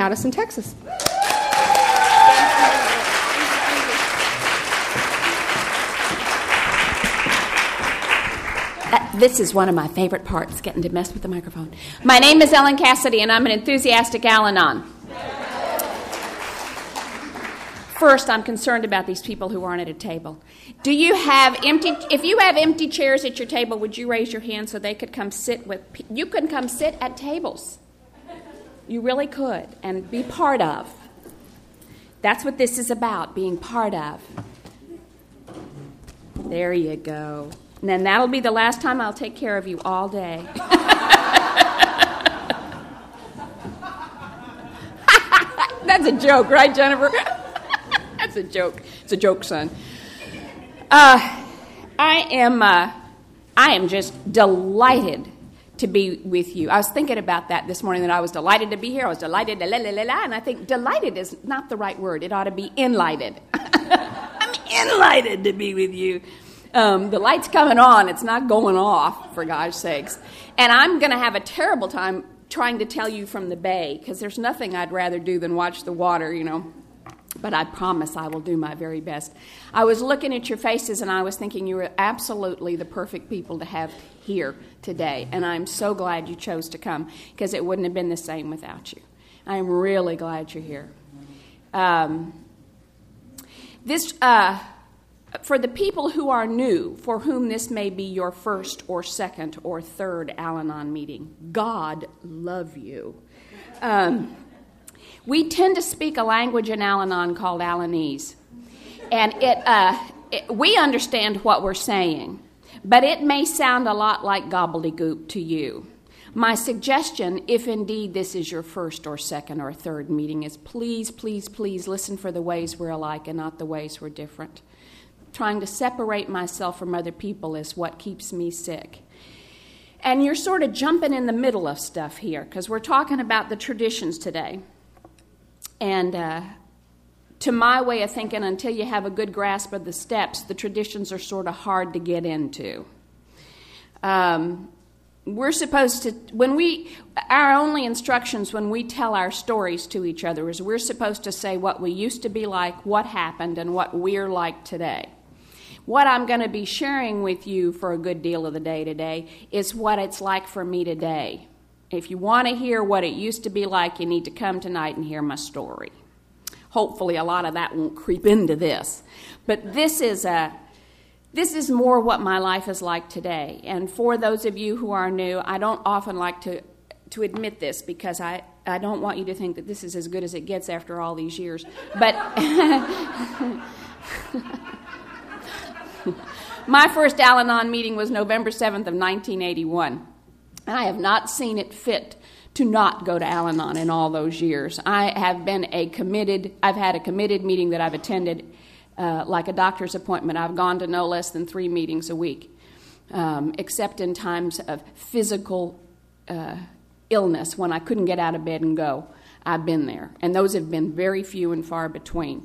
Addison, Texas. This is one of my favorite parts, getting to mess with the microphone. My name is Ellen Cassidy, and I'm an enthusiastic Al-Anon. First, I'm concerned about these people who aren't at a table. Do you have if you have empty chairs at your table, would you raise your hand so they could come sit with, you can come sit at tables. You really could, and be part of. That's what this is about, being part of. There you go. And then that'll be the last time I'll take care of you all day. That's a joke, right, Jennifer? That's a joke. It's a joke, son. I am just delighted to be with you. I was thinking about that this morning, that I was delighted to be here. I was delighted, and I think delighted is not the right word. It ought to be enlightened. I'm enlightened to be with you. The light's coming on. It's not going off, for God's sakes. And I'm going to have a terrible time trying to tell you from the bay, because there's nothing I'd rather do than watch the water, you know. But I promise I will do my very best. I was looking at your faces, and I was thinking you were absolutely the perfect people to have here today. And I'm so glad you chose to come, because it wouldn't have been the same without you. I'm really glad you're here. For the people who are new, for whom this may be your first or second or third Al-Anon meeting, God love you. We tend to speak a language in Al-Anon called Alanese. And we understand what we're saying, but it may sound a lot like gobbledygook to you. My suggestion, if indeed this is your first or second or third meeting, is please, please, please listen for the ways we're alike and not the ways we're different. Trying to separate myself from other people is what keeps me sick. And you're sort of jumping in the middle of stuff here, because we're talking about the traditions today. And to my way of thinking, until you have a good grasp of the steps, the traditions are sort of hard to get into. We're supposed to, our only instructions when we tell our stories to each other is we're supposed to say what we used to be like, what happened, and what we're like today. What I'm going to be sharing with you for a good deal of the day today is what it's like for me today. If you want to hear what it used to be like, you need to come tonight and hear my story. Hopefully a lot of that won't creep into this. But this is more what my life is like today. And for those of you who are new, I don't often like to admit this, because I don't want you to think that this is as good as it gets after all these years. But my first Al-Anon meeting was November 7th of 1981. And I have not seen it fit to not go to Al-Anon in all those years. I've had a committed meeting that I've attended like a doctor's appointment. I've gone to no less than 3 meetings a week, except in times of physical illness when I couldn't get out of bed and go. I've been there, and those have been very few and far between.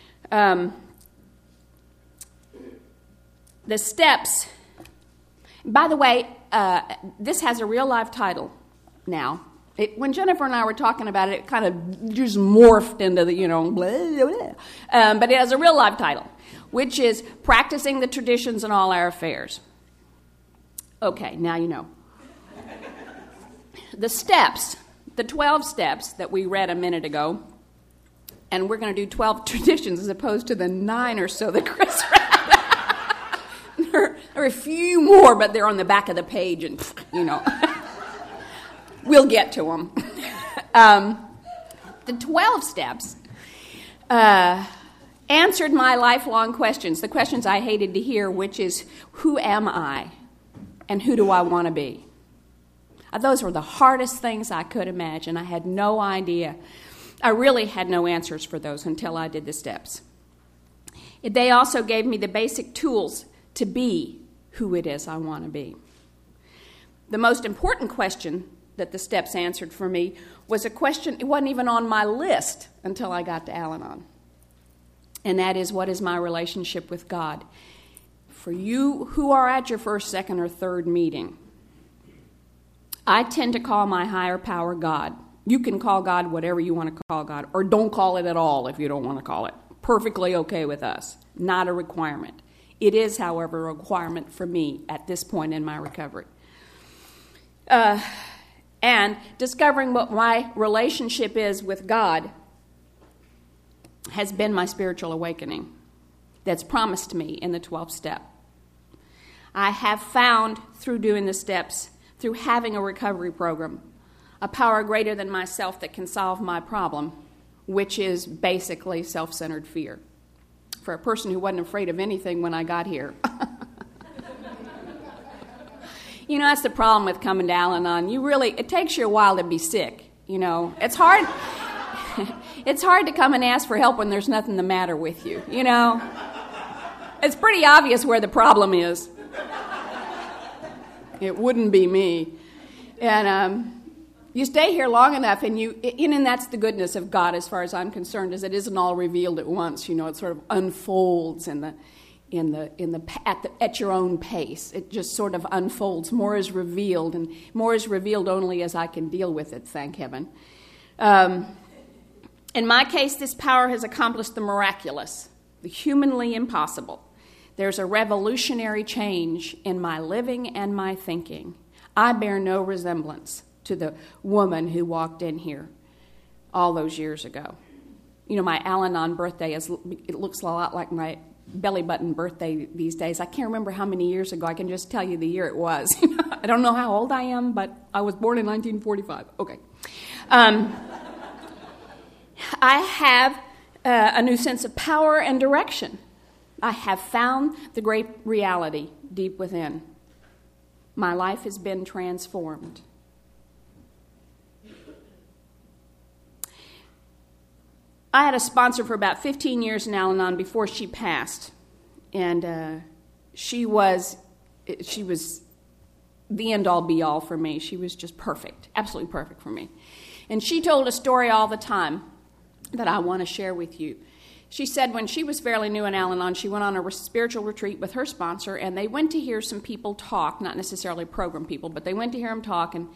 The steps, by the way, this has a real live title now. When Jennifer and I were talking about it, it kind of just morphed into the, blah, blah, blah. But it has a real live title, which is Practicing the Traditions in All Our Affairs. Okay, now you know. The steps, the 12 steps that we read a minute ago, and we're going to do 12 traditions as opposed to the 9 or so that Chris read. There are a few more, but they're on the back of the page, and, we'll get to them. The 12 steps answered my lifelong questions, the questions I hated to hear, which is, who am I, and who do I want to be? Those were the hardest things I could imagine. I had no idea. I really had no answers for those until I did the steps. They also gave me the basic tools to be who it is I want to be. The most important question that the steps answered for me was a question, it wasn't even on my list until I got to Al-Anon. And that is, what is my relationship with God? For you who are at your first, second, or third meeting, I tend to call my higher power God. You can call God whatever you want to call God, or don't call it at all if you don't want to call it. Perfectly okay with us. Not a requirement. It is, however, a requirement for me at this point in my recovery. And discovering what my relationship is with God has been my spiritual awakening that's promised me in the 12th step. I have found through doing the steps, through having a recovery program, a power greater than myself that can solve my problem, which is basically self-centered fear. For a person who wasn't afraid of anything when I got here. You know, that's the problem with coming to Al-Anon. It takes you a while to be sick, you know. It's hard to come and ask for help when there's nothing the matter with you, you know. It's pretty obvious where the problem is. It wouldn't be me. And you stay here long enough, and that's the goodness of God as far as I'm concerned, is it isn't all revealed at once. You know, it sort of unfolds at your own pace. It just sort of unfolds. More is revealed, and more is revealed only as I can deal with it, thank heaven. In my case, this power has accomplished the miraculous, the humanly impossible. There's a revolutionary change in my living and my thinking. I bear no resemblance to the woman who walked in here all those years ago. You know, my Al-Anon birthday, it looks a lot like my belly button birthday these days. I can't remember how many years ago. I can just tell you the year it was. I don't know how old I am, but I was born in 1945. Okay. I have a new sense of power and direction. I have found the great reality deep within. My life has been transformed. I had a sponsor for about 15 years in Al-Anon before she passed, and she was the end-all, be-all for me. She was just perfect, absolutely perfect for me. And she told a story all the time that I want to share with you. She said when she was fairly new in Al-Anon, she went on a spiritual retreat with her sponsor, and they went to hear some people talk, not necessarily program people, but they went to hear them talk, and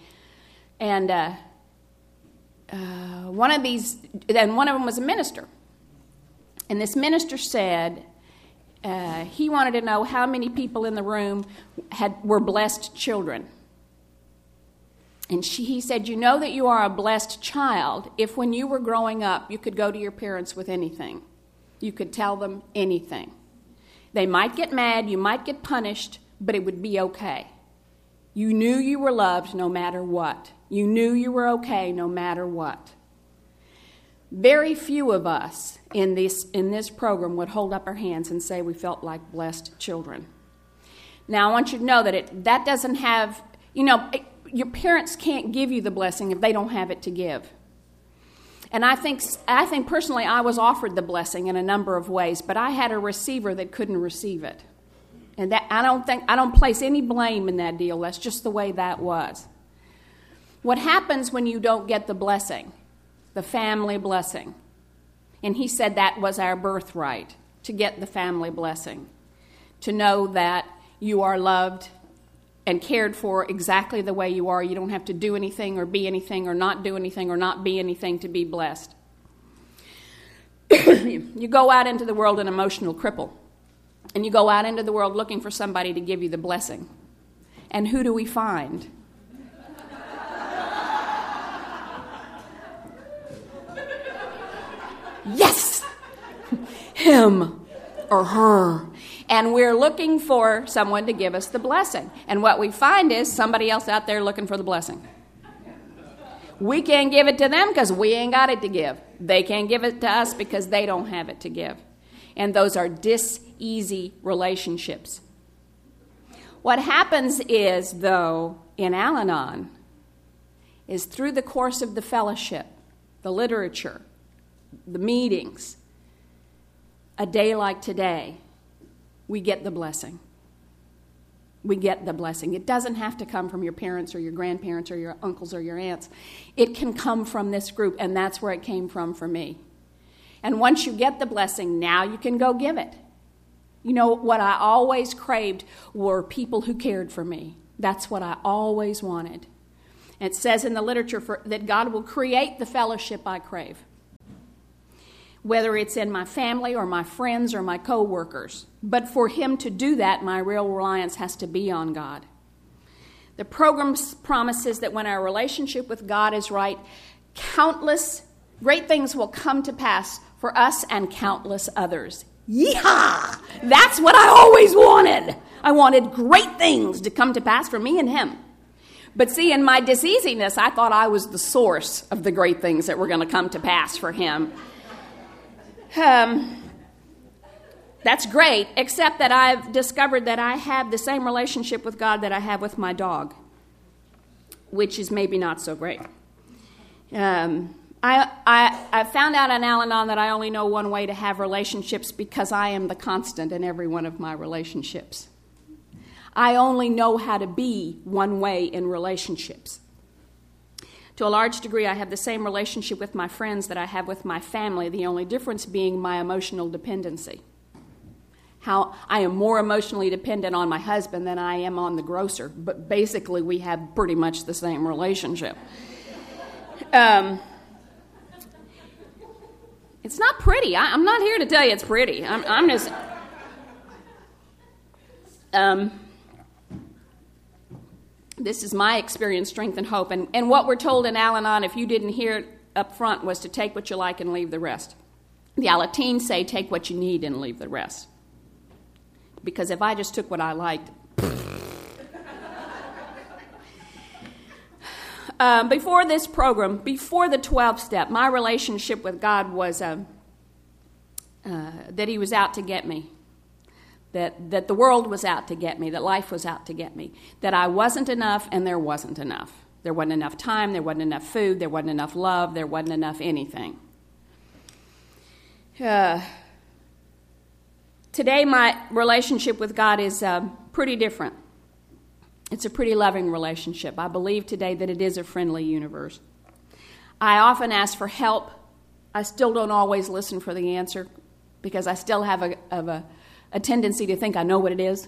one of them was a minister. And this minister said he wanted to know how many people in the room were blessed children. And he said, you know that you are a blessed child if when you were growing up you could go to your parents with anything. You could tell them anything. They might get mad, you might get punished, but it would be okay. You knew you were loved no matter what. You knew you were okay no matter what. Very few of us in this program would hold up our hands and say we felt like blessed children. Now, I want you to know that doesn't have, your parents can't give you the blessing if they don't have it to give. And I think personally I was offered the blessing in a number of ways, but I had a receiver that couldn't receive it. And that I don't place any blame in that deal. That's just the way that was. What happens when you don't get the blessing? The family blessing. And he said that was our birthright, to get the family blessing. To know that you are loved and cared for exactly the way you are. You don't have to do anything or be anything or not do anything or not be anything to be blessed. You go out into the world an emotional cripple. And you go out into the world looking for somebody to give you the blessing. And who do we find? Yes! Him or her. And we're looking for someone to give us the blessing. And what we find is somebody else out there looking for the blessing. We can't give it to them because we ain't got it to give. They can't give it to us because they don't have it to give. And those are dis-easy relationships. What happens is, though, in Al-Anon, is through the course of the fellowship, the literature, the meetings, a day like today, we get the blessing. We get the blessing. It doesn't have to come from your parents or your grandparents or your uncles or your aunts. It can come from this group, and that's where it came from for me. And once you get the blessing, now you can go give it. You know, what I always craved were people who cared for me. That's what I always wanted. It says in the literature that God will create the fellowship I crave, whether it's in my family or my friends or my co-workers. But for him to do that, my real reliance has to be on God. The program promises that when our relationship with God is right, countless great things will come to pass for us and countless others. Yeehaw! That's what I always wanted. I wanted great things to come to pass for me and him. But see, in my diseasiness, I thought I was the source of the great things that were going to come to pass for him. That's great, except that I've discovered that I have the same relationship with God that I have with my dog, which is maybe not so great. I found out in Al-Anon that I only know one way to have relationships because I am the constant in every one of my relationships. I only know how to be one way in relationships. To a large degree, I have the same relationship with my friends that I have with my family, the only difference being my emotional dependency. How I am more emotionally dependent on my husband than I am on the grocer, but basically we have pretty much the same relationship. It's not pretty. I'm not here to tell you it's pretty. I'm just... This is my experience, strength, and hope. And what we're told in Al-Anon, if you didn't hear it up front, was to take what you like and leave the rest. The Alateens say take what you need and leave the rest. Because if I just took what I liked... Before this program, before the 12-step, my relationship with God was that he was out to get me. That the world was out to get me, that life was out to get me, that I wasn't enough and there wasn't enough. There wasn't enough time, there wasn't enough food, there wasn't enough love, there wasn't enough anything. Today, my relationship with God is pretty different. It's a pretty loving relationship. I believe today that it is a friendly universe. I often ask for help. I still don't always listen for the answer because I still have a tendency to think I know what it is.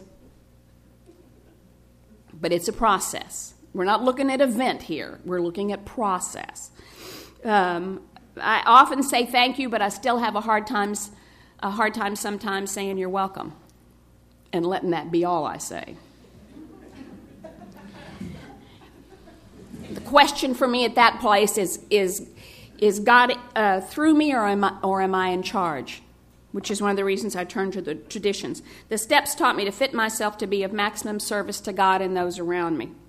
But it's a process. We're not looking at event here. We're looking at process. I often say thank you, but I still have a hard time sometimes saying you're welcome and letting that be all I say. The question for me at that place is God through me or am I in charge? Which is one of the reasons I turned to the traditions. The steps taught me to fit myself to be of maximum service to God and those around me.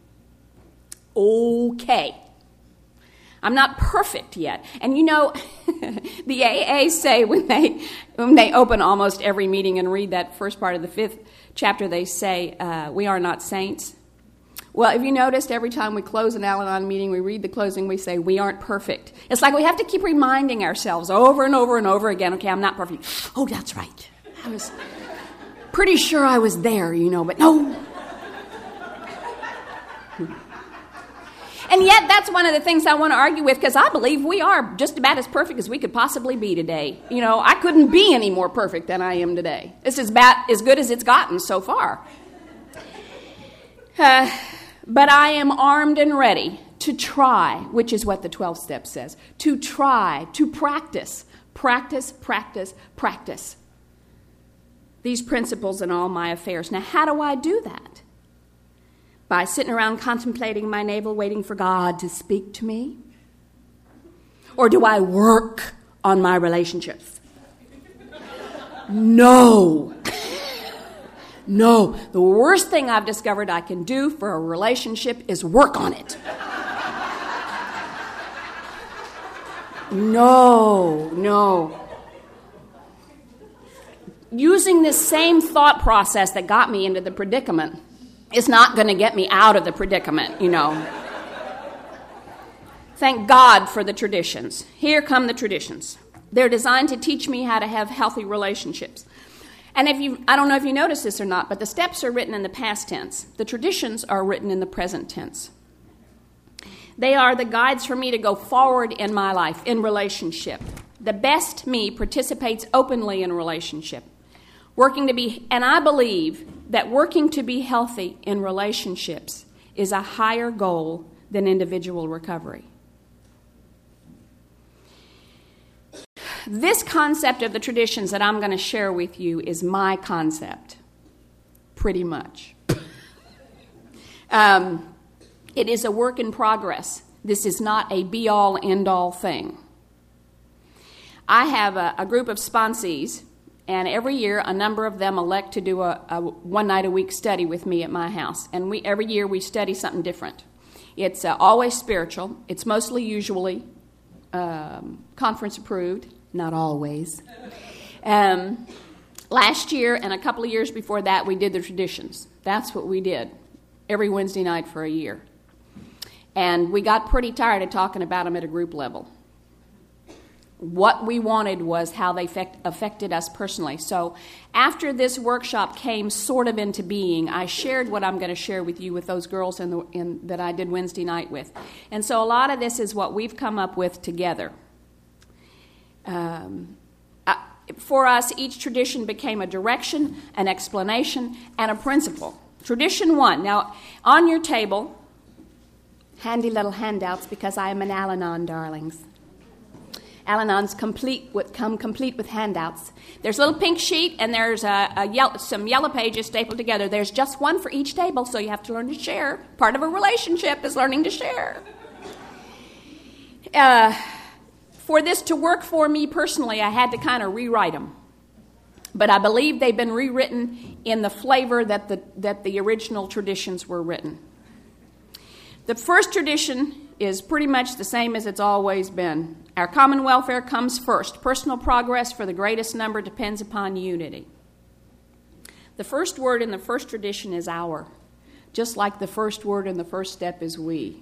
Okay. I'm not perfect yet. And you know, the AA say when they open almost every meeting and read that first part of the 5th chapter, they say, we are not saints. Well, if you noticed, every time we close an Al-Anon meeting, we read the closing, we say, we aren't perfect. It's like we have to keep reminding ourselves over and over and over again, okay, I'm not perfect. Oh, that's right. I was pretty sure I was there, but no. And yet, that's one of the things I want to argue with, because I believe we are just about as perfect as we could possibly be today. I couldn't be any more perfect than I am today. This is about as good as it's gotten so far. But I am armed and ready to try, which is what the 12 steps says, to try, to practice these principles in all my affairs. Now, how do I do that? By sitting around contemplating my navel, waiting for God to speak to me? Or do I work on my relationships? No. No, the worst thing I've discovered I can do for a relationship is work on it. No. Using this same thought process that got me into the predicament is not going to get me out of the predicament, Thank God for the traditions. Here come the traditions. They're designed to teach me how to have healthy relationships. And I don't know if you noticed this or not, but the steps are written in the past tense. The traditions are written in the present tense. They are the guides for me to go forward in my life, in relationship. The best me participates openly in relationship. And I believe that working to be healthy in relationships is a higher goal than individual recovery. This concept of the traditions that I'm going to share with you is my concept, pretty much. It is a work in progress. This is not a be-all, end-all thing. I have a group of sponsees, and every year a number of them elect to do a one-night-a-week study with me at my house. And every year we study something different. It's always spiritual. It's usually conference approved. Not always. Last year and a couple of years before that, we did the traditions. That's what we did every Wednesday night for a year. And we got pretty tired of talking about them at a group level. What we wanted was how they affected us personally. So after this workshop came sort of into being, I shared what I'm going to share with you with those girls that I did Wednesday night with. And so a lot of this is what we've come up with together. For us, each tradition became a direction, an explanation, and a principle. Tradition 1. Now, on your table, handy little handouts because I am an Al-Anon, darlings. Al-Anons come complete with handouts. There's a little pink sheet, and there's some yellow pages stapled together. There's just one for each table, so you have to learn to share. Part of a relationship is learning to share. For this to work for me personally, I had to kind of rewrite them. But I believe they've been rewritten in the flavor that the original traditions were written. The first tradition is pretty much the same as it's always been. Our common welfare comes first. Personal progress for the greatest number depends upon unity. The first word in the first tradition is our, just like the first word in the first step is we.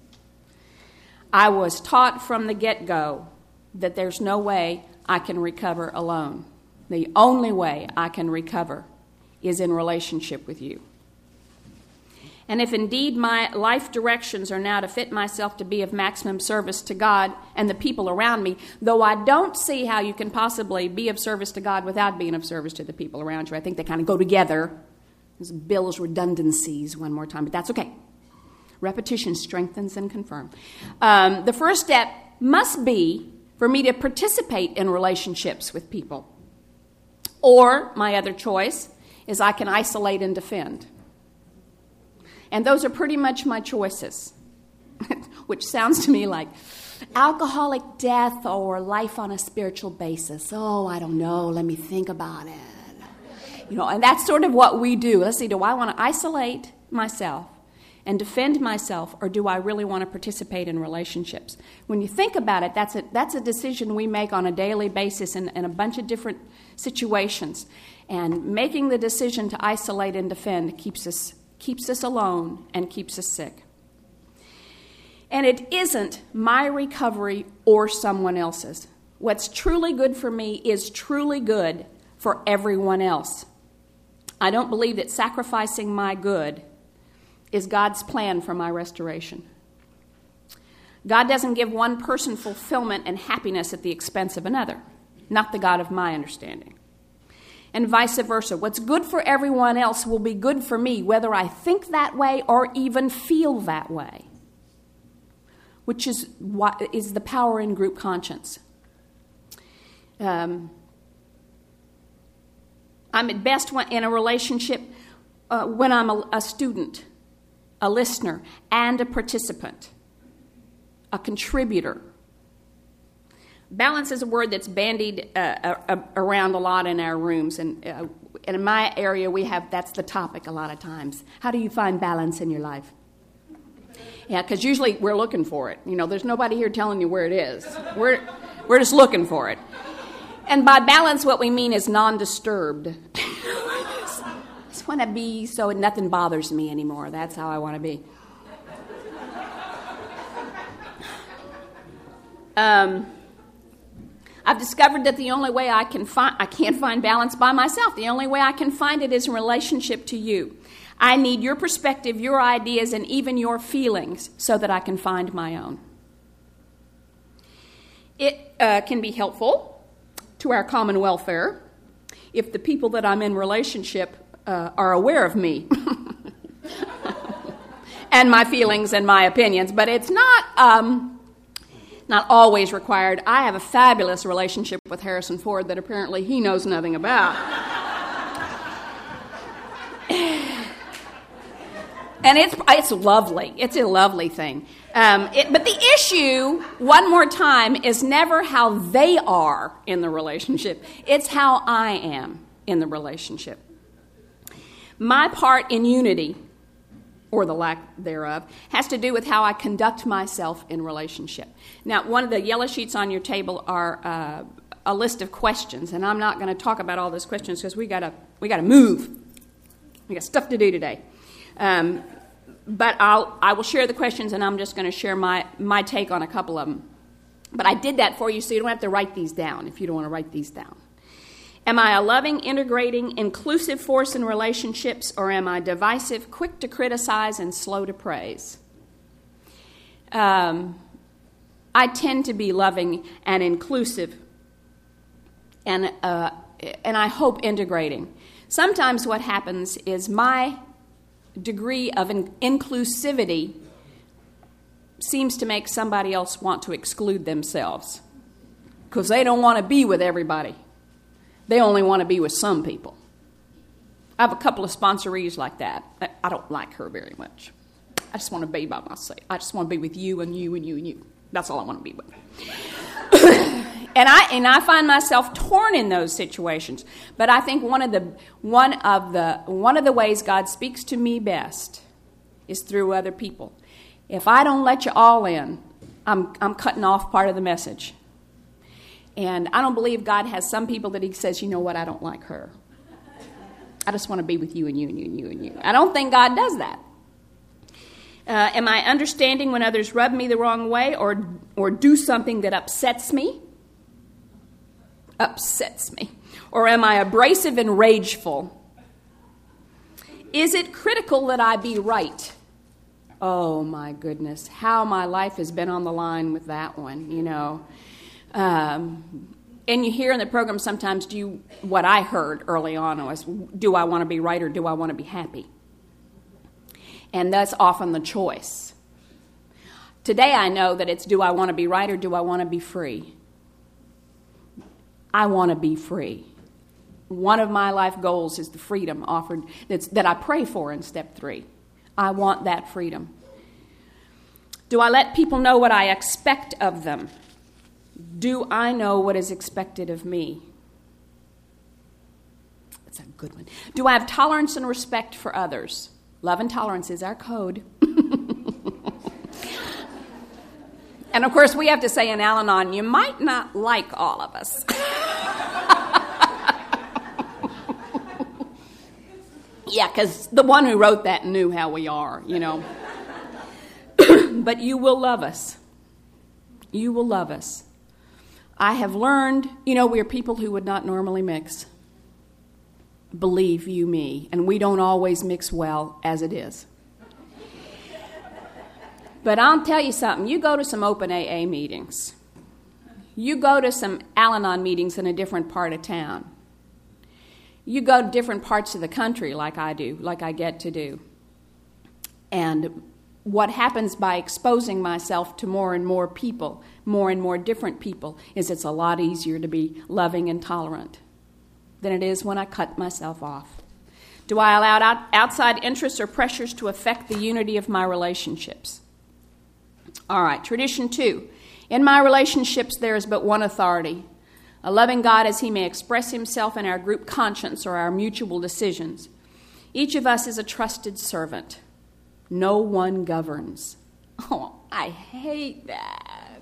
I was taught from the get-go that there's no way I can recover alone. The only way I can recover is in relationship with you. And if indeed my life directions are now to fit myself to be of maximum service to God and the people around me, though I don't see how you can possibly be of service to God without being of service to the people around you. I think they kind of go together. There's Bill's redundancies one more time, but that's okay. Repetition strengthens and confirms. The first step must be for me to participate in relationships with people. Or my other choice is I can isolate and defend. And those are pretty much my choices, which sounds to me like alcoholic death or life on a spiritual basis. Oh, I don't know. Let me think about it. And that's sort of what we do. Let's see, do I want to isolate myself and defend myself, or do I really want to participate in relationships? When you think about it, that's a decision we make on a daily basis in a bunch of different situations. And making the decision to isolate and defend keeps us alone and keeps us sick. And it isn't my recovery or someone else's. What's truly good for me is truly good for everyone else. I don't believe that sacrificing my good is God's plan for my restoration. God doesn't give one person fulfillment and happiness at the expense of another, not the God of my understanding. And vice versa. What's good for everyone else will be good for me, whether I think that way or even feel that way, which is what is the power in group conscience. I'm at best in a relationship when I'm a student, a listener, and a participant, a contributor. Balance is a word that's bandied around a lot in our rooms, and in my area that's the topic a lot of times. How do you find balance in your life? Yeah, because usually we're looking for it. There's nobody here telling you where it is. We're just looking for it. And by balance, what we mean is non-disturbed. I just want to be so nothing bothers me anymore. That's how I want to be. I've discovered that the only way I can't find balance by myself. The only way I can find it is in relationship to you. I need your perspective, your ideas, and even your feelings so that I can find my own. It can be helpful to our common welfare if the people that I'm in relationship are aware of me. and my feelings and my opinions, but it's not always required. I have a fabulous relationship with Harrison Ford that apparently he knows nothing about. And it's lovely. It's a lovely thing. But the issue, one more time, is never how they are in the relationship. It's how I am in the relationship. My part in unity, or the lack thereof, has to do with how I conduct myself in relationship. Now, one of the yellow sheets on your table are a list of questions, and I'm not going to talk about all those questions because we got to move. We got stuff to do today. But I will share the questions, and I'm just going to share my take on a couple of them. But I did that for you so you don't have to write these down if you don't want to write these down. Am I a loving, integrating, inclusive force in relationships, or am I divisive, quick to criticize, and slow to praise? I tend to be loving and inclusive, and I hope integrating. Sometimes what happens is my degree of inclusivity seems to make somebody else want to exclude themselves because they don't want to be with everybody. They only want to be with some people. I have a couple of sponsorees like that. I don't like her very much. I just want to be by myself. I just want to be with you and you and you and you. That's all I want to be with. And I find myself torn in those situations. But I think one of the ways God speaks to me best is through other people. If I don't let you all in, I'm cutting off part of the message. And I don't believe God has some people that he says, you know what, I don't like her. I just want to be with you and you and you and you and you. I don't think God does that. Am I understanding when others rub me the wrong way or do something that upsets me? Or am I abrasive and rageful? Is it critical that I be right? Oh, my goodness. How my life has been on the line with that one, you know. And you hear in the program sometimes, what I heard early on was, do I want to be right or do I want to be happy? And that's often the choice. Today I know that it's, do I want to be right or do I want to be free? I want to be free. One of my life goals is the freedom offered that I pray for in step 3. I want that freedom. Do I let people know what I expect of them? Do I know what is expected of me? That's a good one. Do I have tolerance and respect for others? Love and tolerance is our code. And of course, we have to say in Al-Anon, you might not like all of us. Yeah, because the one who wrote that knew how we are, you know. But you will love us. You will love us. I have learned, you know, we're people who would not normally mix. Believe you me. And we don't always mix well as it is. But I'll tell you something. You go to some open AA meetings. You go to some Al-Anon meetings in a different part of town. You go to different parts of the country like I do, like I get to do. And what happens by exposing myself to more and more people, more and more different people, is it's a lot easier to be loving and tolerant than it is when I cut myself off. Do I allow outside interests or pressures to affect the unity of my relationships? All right, tradition 2. In my relationships, there is but one authority, a loving God as he may express himself in our group conscience or our mutual decisions. Each of us is a trusted servant. No one governs. Oh, I hate that.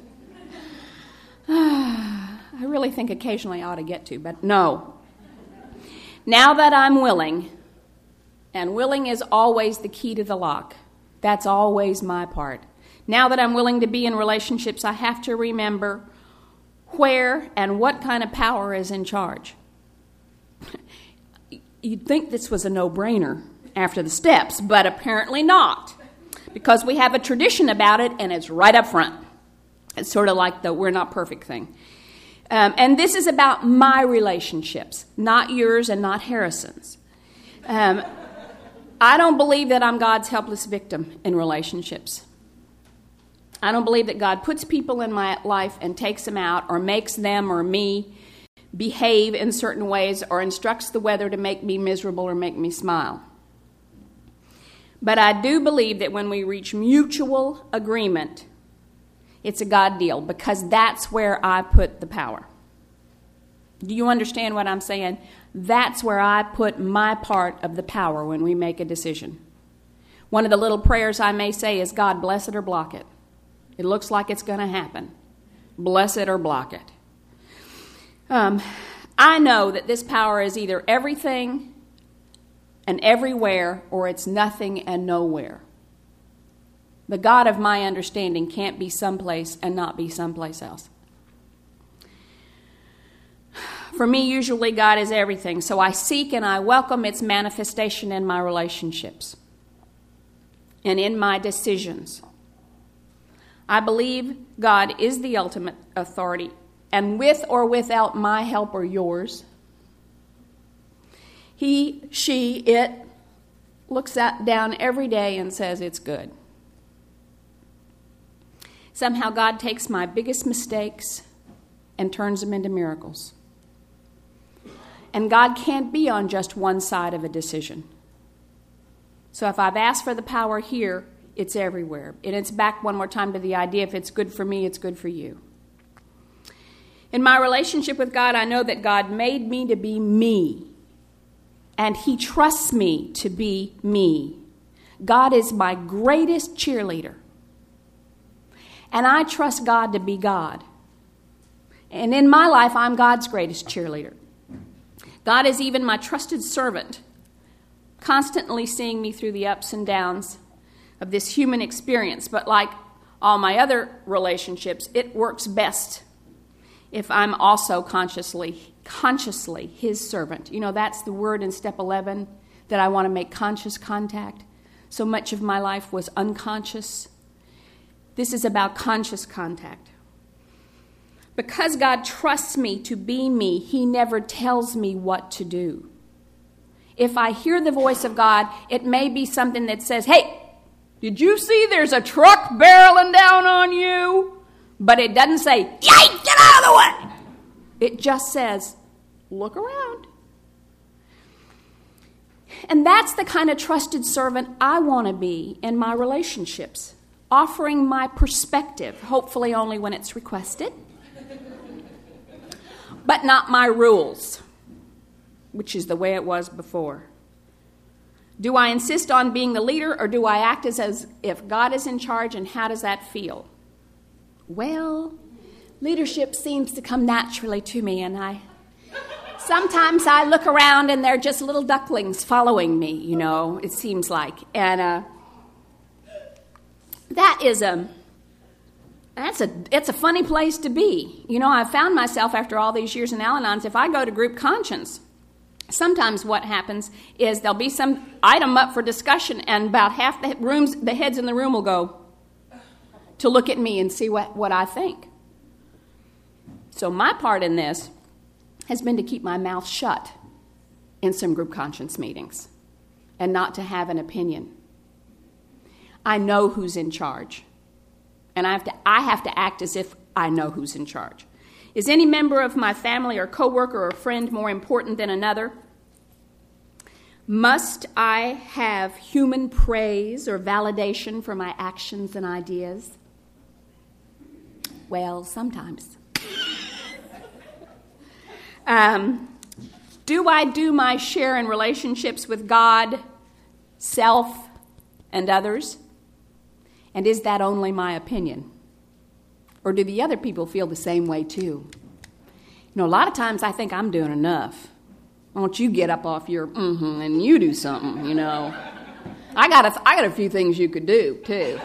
I really think occasionally I ought to get to, but no. Now that I'm willing, and willing is always the key to the lock. That's always my part. Now that I'm willing to be in relationships, I have to remember where and what kind of power is in charge. You'd think this was a no-brainer after the steps, but apparently not, because we have a tradition about it, and it's right up front. It's sort of like the we're not perfect thing. And this is about my relationships, not yours and not Harrison's. I don't believe that I'm God's helpless victim in relationships. I don't believe that God puts people in my life and takes them out or makes them or me behave in certain ways or instructs the weather to make me miserable or make me smile. But I do believe that when we reach mutual agreement, it's a God deal, because that's where I put the power. Do you understand what I'm saying? That's where I put my part of the power when we make a decision. One of the little prayers I may say is, God, bless it or block it. It looks like it's going to happen. Bless it or block it. I know that this power is either everything and everywhere, or it's nothing and nowhere. The God of my understanding can't be someplace and not be someplace else. For me, usually God is everything, so I seek and I welcome its manifestation in my relationships and in my decisions. I believe God is the ultimate authority, and with or without my help or yours, he, she, it looks down every day and says it's good. Somehow God takes my biggest mistakes and turns them into miracles. And God can't be on just one side of a decision. So if I've asked for the power here, it's everywhere. And it's back one more time to the idea, if it's good for me, it's good for you. In my relationship with God, I know that God made me to be me. And he trusts me to be me. God is my greatest cheerleader. And I trust God to be God. And in my life, I'm God's greatest cheerleader. God is even my trusted servant, constantly seeing me through the ups and downs of this human experience. But like all my other relationships, it works best if I'm also consciously his servant. You know, that's the word in step 11, that I want to make conscious contact. So much of my life was unconscious. This is about conscious contact. Because God trusts me to be me, he never tells me what to do. If I hear the voice of God, it may be something that says, hey, did you see there's a truck barreling down on you? But it doesn't say, yikes, get out of the way. It just says, look around. And that's the kind of trusted servant I want to be in my relationships, offering my perspective, hopefully only when it's requested, but not my rules, which is the way it was before. Do I insist on being the leader, or do I act as if God is in charge, and how does that feel? Well, leadership seems to come naturally to me, and sometimes I look around and they're just little ducklings following me, you know, it seems like. And it's a funny place to be. You know, I found myself after all these years in Al-Anon's, if I go to group conscience, sometimes what happens is there'll be some item up for discussion, and about half the heads in the room will go to look at me and see what I think. So my part in this has been to keep my mouth shut in some group conscience meetings and not to have an opinion. I know who's in charge, and I have to act as if I know who's in charge. Is any member of my family or coworker or friend more important than another? Must I have human praise or validation for my actions and ideas? Well, sometimes. Do I do my share in relationships with God, self, and others? And is that only my opinion? Or do the other people feel the same way too? You know, a lot of times I think I'm doing enough. Why don't you get up off your and you do something, you know? I got a few things you could do too.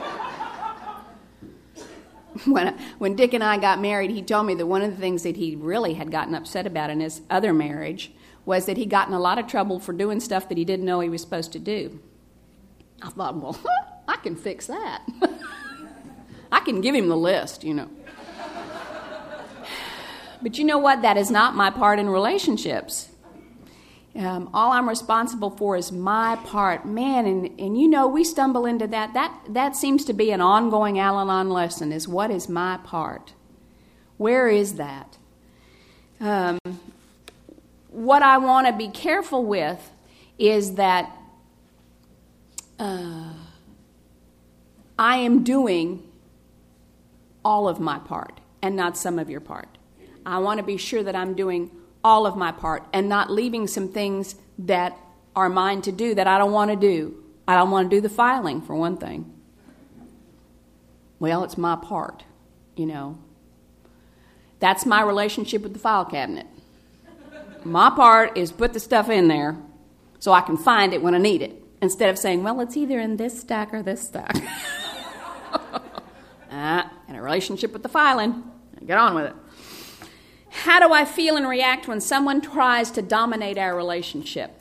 When Dick and I got married, he told me that one of the things that he really had gotten upset about in his other marriage was that he'd gotten a lot of trouble for doing stuff that he didn't know he was supposed to do. I thought, well, I can fix that. I can give him the list, you know. But you know what? That is not my part in relationships. All I'm responsible for is my part. Man, and we stumble into that. That seems to be an ongoing Al-Anon lesson, is what is my part? Where is that? What I want to be careful with is that I am doing all of my part and not some of your part. I want to be sure that I'm doing all of my part and not leaving some things that are mine to do that I don't want to do. I don't want to do the filing, for one thing. Well, it's my part, That's my relationship with the file cabinet. My part is put the stuff in there so I can find it when I need it, instead of saying, well, it's either in this stack or this stack. And a relationship with the filing. Get on with it. How do I feel and react when someone tries to dominate our relationship?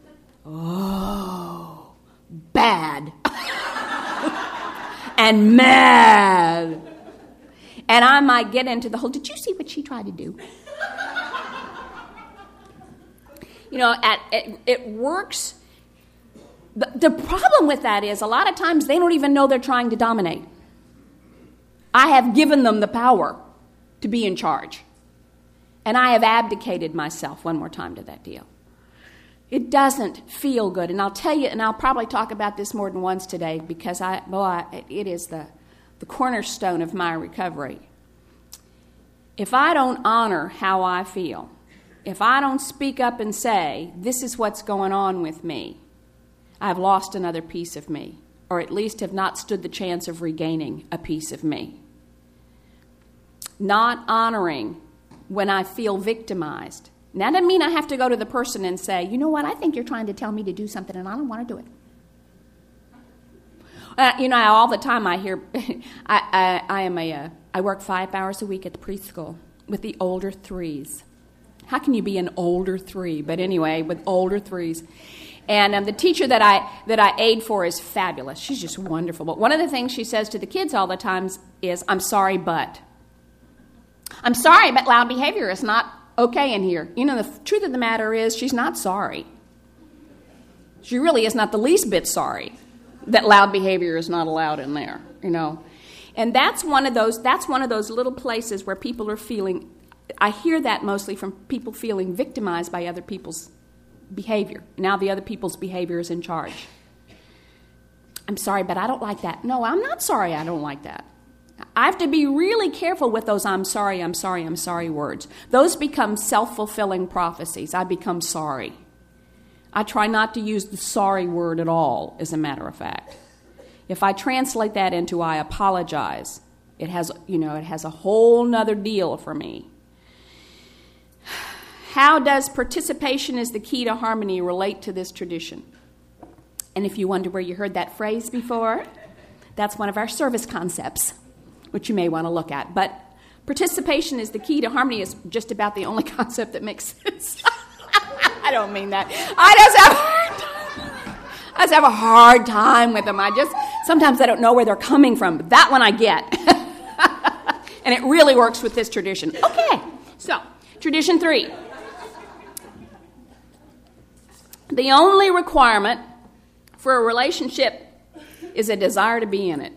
Oh, bad. And mad. And I might get into the whole, did you see what she tried to do? It works. The problem with that is a lot of times they don't even know they're trying to dominate. I have given them the power to be in charge. And I have abdicated myself one more time to that deal. It doesn't feel good. And I'll tell you, and I'll probably talk about this more than once today, because it is the cornerstone of my recovery. If I don't honor how I feel, if I don't speak up and say, this is what's going on with me, I've lost another piece of me, or at least have not stood the chance of regaining a piece of me. Not honoring when I feel victimized. Now, that doesn't mean I have to go to the person and say, you know what, I think you're trying to tell me to do something and I don't want to do it. All the time I hear, I work 5 hours a week at the preschool with the older threes. How can you be an older three? But anyway, with older threes. And the teacher that I aid for is fabulous. She's just wonderful. But one of the things she says to the kids all the time is, I'm sorry, but loud behavior is not okay in here. The truth of the matter is she's not sorry. She really is not the least bit sorry that loud behavior is not allowed in there, And that's one of those little places where people are feeling, I hear that mostly from people feeling victimized by other people's behavior. Now the other people's behavior is in charge. I'm sorry, but I don't like that. No, I'm not sorry I don't like that. I have to be really careful with those I'm sorry words. Those become self-fulfilling prophecies. I become sorry. I try not to use the sorry word at all, as a matter of fact. If I translate that into I apologize, it has a whole nother deal for me. How does participation is the key to harmony relate to this tradition? And if you wonder where you heard that phrase before, that's one of our service concepts, which you may want to look at. But participation is the key to harmony is just about the only concept that makes sense. I don't mean that. I just have a hard time with them. Sometimes I don't know where they're coming from. But that one I get. And it really works with this tradition. Okay, so tradition 3. The only requirement for a relationship is a desire to be in it.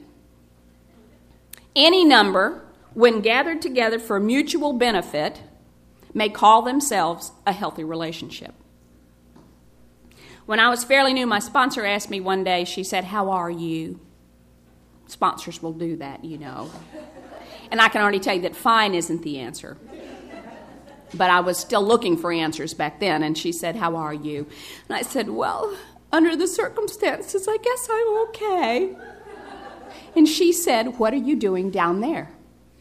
Any number, when gathered together for mutual benefit, may call themselves a healthy relationship. When I was fairly new, my sponsor asked me one day, she said, how are you? Sponsors will do that, And I can already tell you that fine isn't the answer. But I was still looking for answers back then, and she said, how are you? And I said, well, under the circumstances, I guess I'm okay. And she said, what are you doing down there?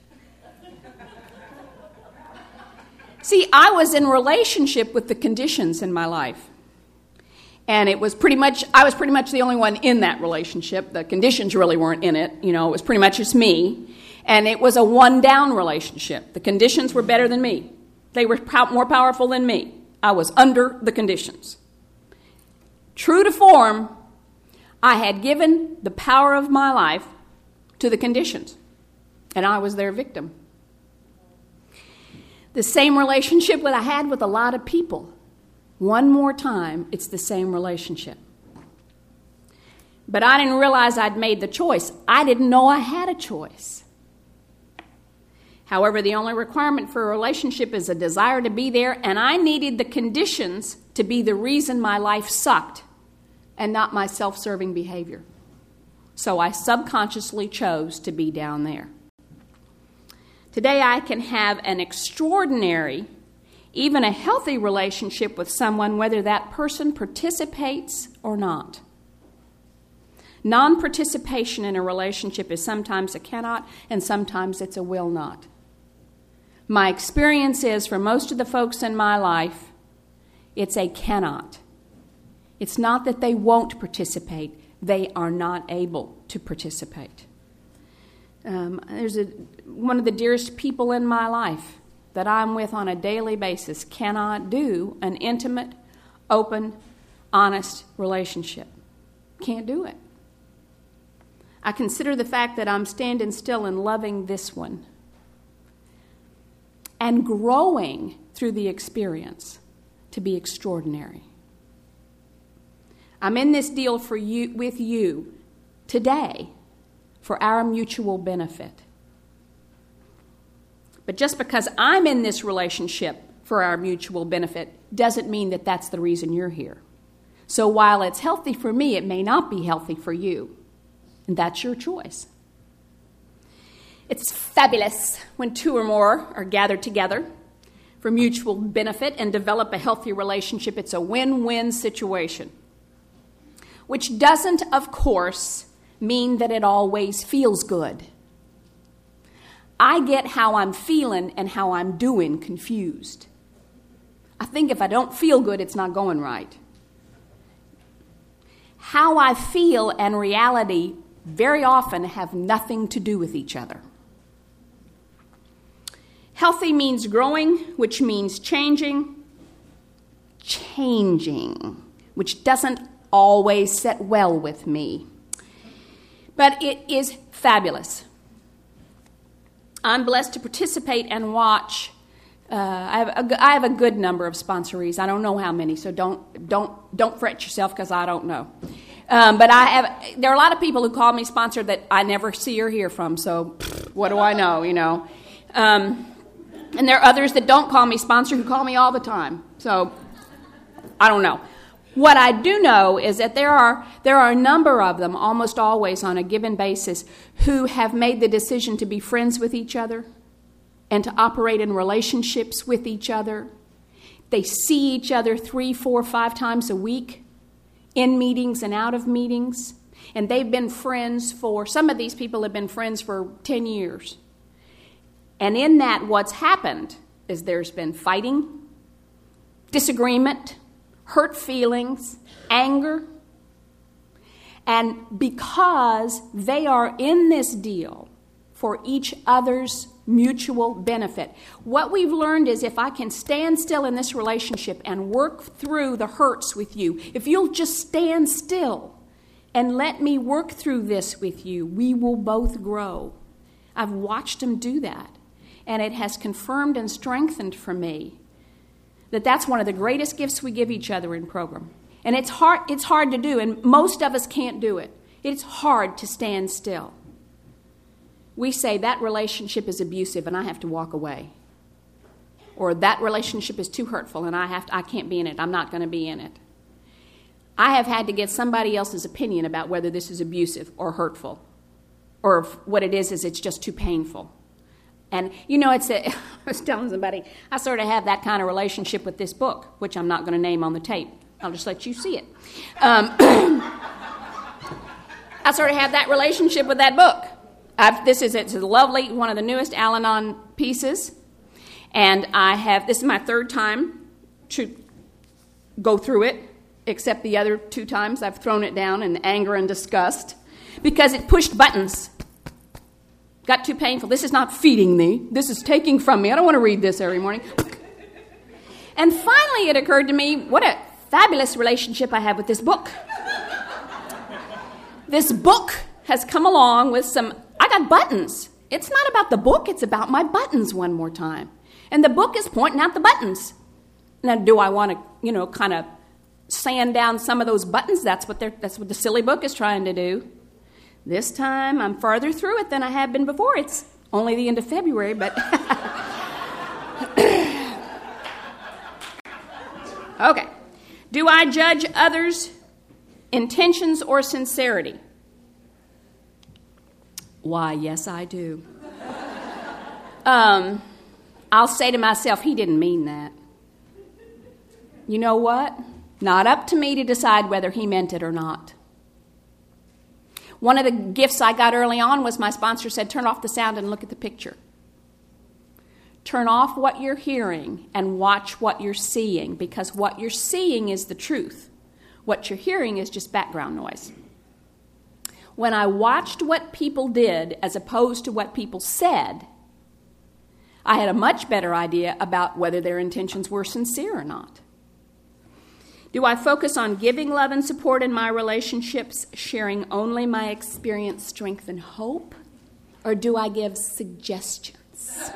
See, I was in relationship with the conditions in my life. And I was pretty much the only one in that relationship. The conditions really weren't in it. It was pretty much just me. And it was a one-down relationship. The conditions were better than me. They were more powerful than me. I was under the conditions. True to form, I had given the power of my life to the conditions, and I was their victim. The same relationship that I had with a lot of people. One more time, it's the same relationship. But I didn't realize I'd made the choice. I didn't know I had a choice. However, the only requirement for a relationship is a desire to be there, and I needed the conditions to be the reason my life sucked and not my self-serving behavior. So I subconsciously chose to be down there. Today I can have an extraordinary, even a healthy relationship with someone, whether that person participates or not. Non-participation in a relationship is sometimes a cannot, and sometimes it's a will not. My experience is, for most of the folks in my life, it's a cannot. It's not that they won't participate. They are not able to participate. There's one of the dearest people in my life that I'm with on a daily basis cannot do an intimate, open, honest relationship. Can't do it. I consider the fact that I'm standing still and loving this one and growing through the experience to be extraordinary. I'm in this deal with you today for our mutual benefit. But just because I'm in this relationship for our mutual benefit doesn't mean that that's the reason you're here. So while it's healthy for me, it may not be healthy for you. And that's your choice. It's fabulous when two or more are gathered together for mutual benefit and develop a healthy relationship. It's a win-win situation, which doesn't, of course, mean that it always feels good. I get how I'm feeling and how I'm doing confused. I think if I don't feel good, it's not going right. How I feel and reality very often have nothing to do with each other. Healthy means growing, which means changing, which doesn't always sit well with me. But it is fabulous. I'm blessed to participate and watch. I have a good number of sponsorees. I don't know how many, so don't fret yourself because I don't know. But there are a lot of people who call me sponsor that I never see or hear from. So what do I know? And there are others that don't call me sponsor who call me all the time. So I don't know. What I do know is that there are a number of them, almost always on a given basis, who have made the decision to be friends with each other and to operate in relationships with each other. They see each other 3, 4, 5 times a week in meetings and out of meetings. And they've been friends some of these people have been friends for 10 years. And in that, what's happened is there's been fighting, disagreement, hurt feelings, anger. And because they are in this deal for each other's mutual benefit, what we've learned is if I can stand still in this relationship and work through the hurts with you, if you'll just stand still and let me work through this with you, we will both grow. I've watched them do that, and it has confirmed and strengthened for me that that's one of the greatest gifts we give each other in program. And it's hard to do, and most of us can't do it. It's hard to stand still. We say that relationship is abusive and I have to walk away. Or that relationship is too hurtful and I can't be in it. I'm not going to be in it. I have had to get somebody else's opinion about whether this is abusive or hurtful. Or if what it is it's just too painful. And, I was telling somebody, I sort of have that kind of relationship with this book, which I'm not going to name on the tape. I'll just let you see it. I sort of have that relationship with that book. It's a lovely, one of the newest Al-Anon pieces. And this is my third time to go through it, except the other 2 times I've thrown it down in anger and disgust because it pushed buttons. Got too painful. This is not feeding me. This is taking from me. I don't want to read this every morning. And finally it occurred to me, what a fabulous relationship I have with this book. This book has come along with I got buttons. It's not about the book, it's about my buttons one more time. And the book is pointing out the buttons. Now, do I want to, kind of sand down some of those buttons? That's what the silly book is trying to do. This time, I'm farther through it than I have been before. It's only the end of February, but... Okay. Do I judge others' intentions or sincerity? Why, yes, I do. I'll say to myself, he didn't mean that. You know what? Not up to me to decide whether he meant it or not. One of the gifts I got early on was my sponsor said, turn off the sound and look at the picture. Turn off what you're hearing and watch what you're seeing, because what you're seeing is the truth. What you're hearing is just background noise. When I watched what people did as opposed to what people said, I had a much better idea about whether their intentions were sincere or not. Do I focus on giving love and support in my relationships, sharing only my experience, strength, and hope? Or do I give suggestions?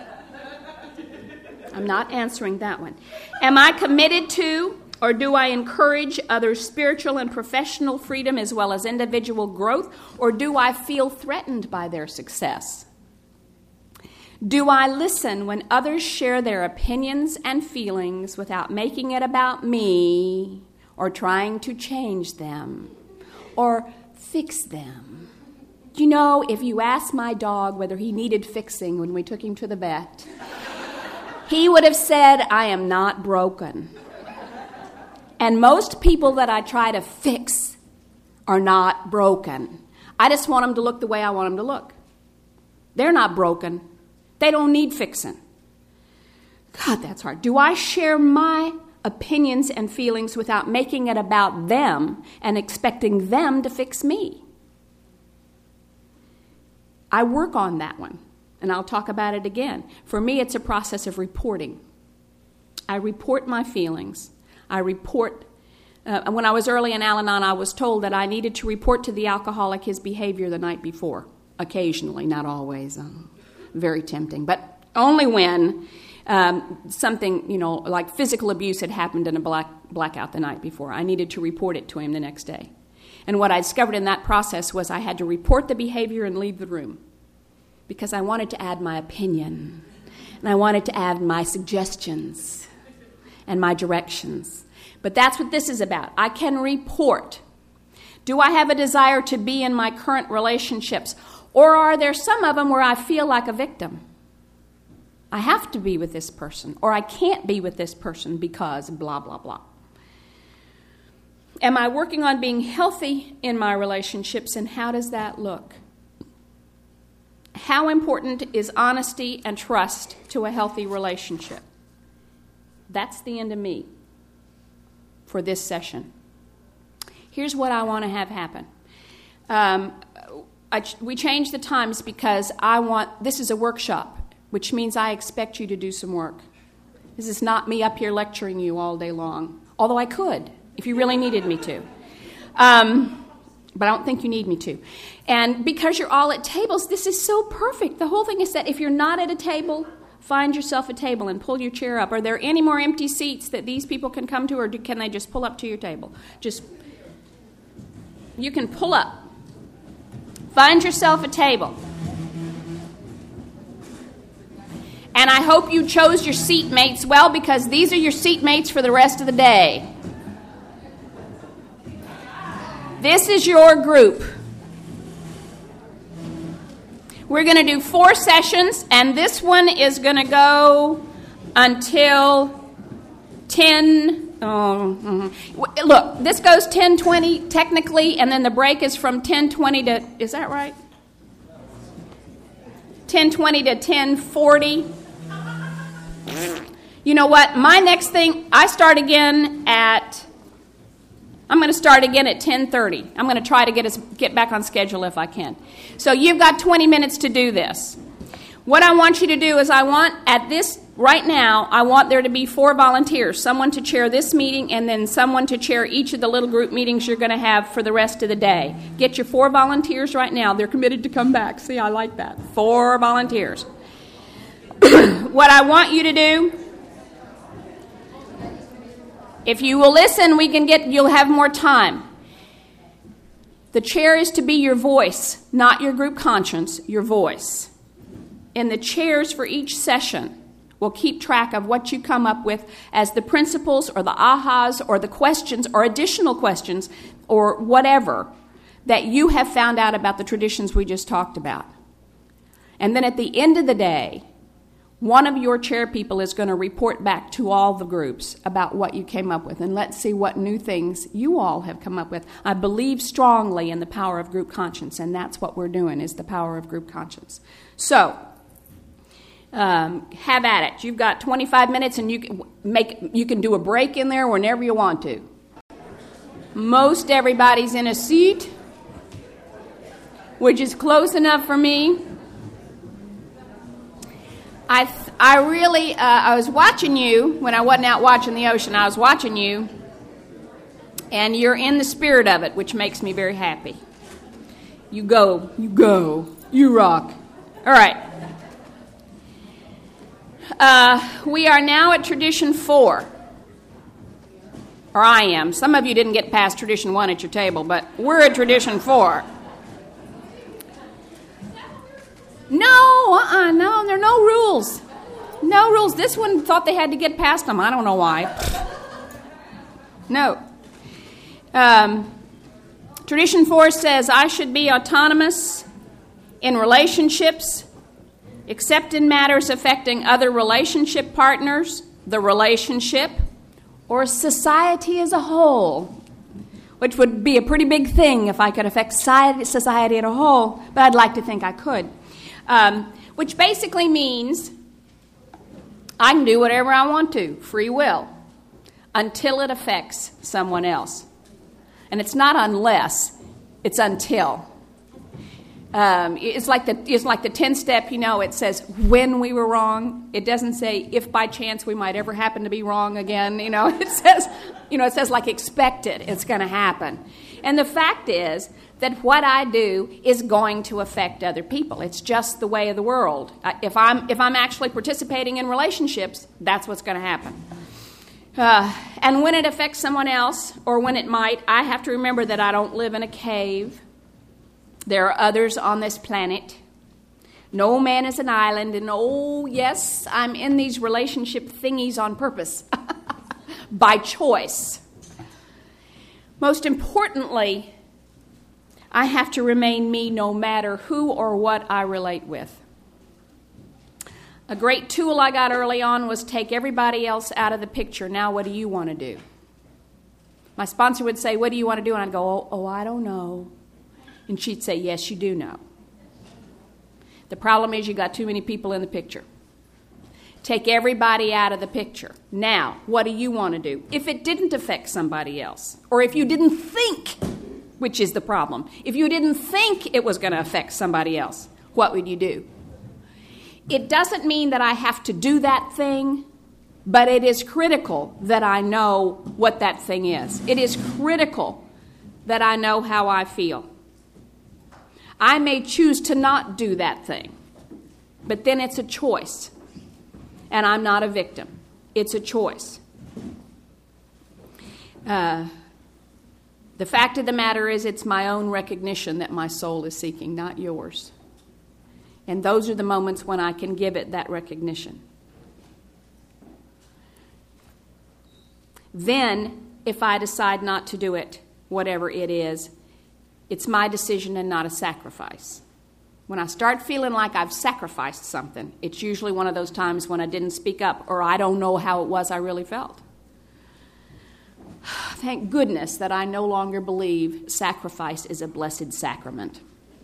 I'm not answering that one. Am I committed to, or do I encourage others' spiritual and professional freedom as well as individual growth, or do I feel threatened by their success? Do I listen when others share their opinions and feelings without making it about me or trying to change them or fix them? You know, if you asked my dog whether he needed fixing when we took him to the vet, he would have said, I am not broken. And most people that I try to fix are not broken. I just want them to look the way I want them to look. They're not broken. They don't need fixing. God, that's hard. Do I share my opinions and feelings without making it about them and expecting them to fix me? I work on that one, and I'll talk about it again. For me, it's a process of reporting. I report my feelings. I report. When I was early in Al-Anon, I was told that I needed to report to the alcoholic his behavior the night before. Occasionally, not always. Very tempting, but only when something, like physical abuse had happened in a blackout the night before. I needed to report it to him the next day. And what I discovered in that process was I had to report the behavior and leave the room because I wanted to add my opinion, and I wanted to add my suggestions and my directions. But that's what this is about. I can report. Do I have a desire to be in my current relationships? Or are there some of them where I feel like a victim? I have to be with this person, or I can't be with this person because blah, blah, blah. Am I working on being healthy in my relationships, and how does that look? How important is honesty and trust to a healthy relationship? That's the end of me for this session. Here's what I want to have happen. We changed the times because this is a workshop, which means I expect you to do some work. This is not me up here lecturing you all day long, although I could if you really needed me to. But I don't think you need me to. And because you're all at tables, this is so perfect. The whole thing is that if you're not at a table, find yourself a table and pull your chair up. Are there any more empty seats that these people can come to, or can they just pull up to your table? You can pull up. Find yourself a table. And I hope you chose your seatmates well, because these are your seatmates for the rest of the day. This is your group. We're going to do 4 sessions, and this one is going to go until 10. Look, this goes 10:20 technically, and then the break is from 10:20 to, is that right? 10:20 to 10:40. You know what? My next thing, I'm going to start again at 10:30. I'm going to try to get back on schedule if I can. So you've got 20 minutes to do this. What I want you to do is right now, I want there to be 4 volunteers, someone to chair this meeting and then someone to chair each of the little group meetings you're going to have for the rest of the day. Get your 4 volunteers right now. They're committed to come back. See, I like that. 4 volunteers. What I want you to do If you will listen, you'll have more time. The chair is to be your voice, not your group conscience, your voice. And the chairs for each session will keep track of what you come up with as the principles or the ahas or the questions or additional questions or whatever that you have found out about the traditions we just talked about. And then at the end of the day, one of your chair people is going to report back to all the groups about what you came up with. And let's see what new things you all have come up with. I believe strongly in the power of group conscience, and that's what we're doing, is the power of group conscience. So, have at it. You've got 25 minutes, and you can do a break in there whenever you want to. Most everybody's in a seat, which is close enough for me. I was watching you when I wasn't out watching the ocean. I was watching you, and you're in the spirit of it, which makes me very happy. You go, you rock. All right. We are now at tradition 4. Or I am. Some of you didn't get past tradition 1 at your table, but we're at tradition 4. No, there are no rules. No rules. This one thought they had to get past them. I don't know why. No. Tradition 4 says, I should be autonomous in relationships, except in matters affecting other relationship partners, the relationship, or society as a whole, which would be a pretty big thing if I could affect society as a whole, but I'd like to think I could. Which basically means I can do whatever I want to, free will, until it affects someone else. And it's not unless, it's until. It's like the 10-step, it says when we were wrong. It doesn't say if by chance we might ever happen to be wrong again. It says like expected, it's going to happen. And the fact is that what I do is going to affect other people. It's just the way of the world. If I'm actually participating in relationships, that's what's going to happen. And when it affects someone else, or when it might, I have to remember that I don't live in a cave. There are others on this planet. No man is an island, and oh, yes, I'm in these relationship thingies on purpose, by choice. Most importantly, I have to remain me no matter who or what I relate with. A great tool I got early on was take everybody else out of the picture. Now what do you want to do? My sponsor would say, what do you want to do? And I'd go, oh, I don't know. And she'd say, yes, you do know. The problem is you got too many people in the picture. Take everybody out of the picture. Now, what do you want to do? If it didn't affect somebody else, or if you didn't think, which is the problem, if you didn't think it was going to affect somebody else, what would you do? It doesn't mean that I have to do that thing, but it is critical that I know what that thing is. It is critical that I know how I feel. I may choose to not do that thing, but then it's a choice. And I'm not a victim. It's a choice. The fact of the matter is it's my own recognition that my soul is seeking, not yours. And those are the moments when I can give it that recognition. Then, if I decide not to do it, whatever it is, it's my decision and not a sacrifice. When I start feeling like I've sacrificed something, it's usually one of those times when I didn't speak up or I don't know how it was I really felt. Thank goodness that I no longer believe sacrifice is a blessed sacrament.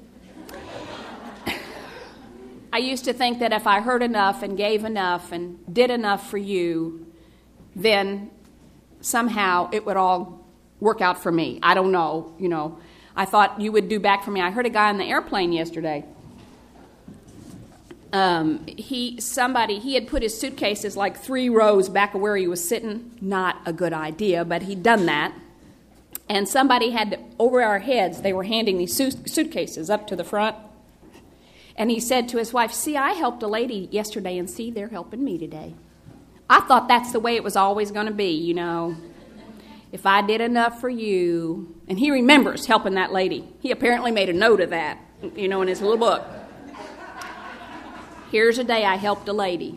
I used to think that if I heard enough and gave enough and did enough for you, then somehow it would all work out for me. I don't know, I thought you would do back for me. I heard a guy on the airplane yesterday. He had put his suitcases like 3 rows back of where he was sitting. Not a good idea, but he'd done that. And somebody had, over our heads, they were handing these suitcases up to the front. And he said to his wife, see, I helped a lady yesterday, and see, they're helping me today. I thought that's the way it was always going to be, if I did enough for you, and he remembers helping that lady. He apparently made a note of that, in his little book. Here's a day I helped a lady.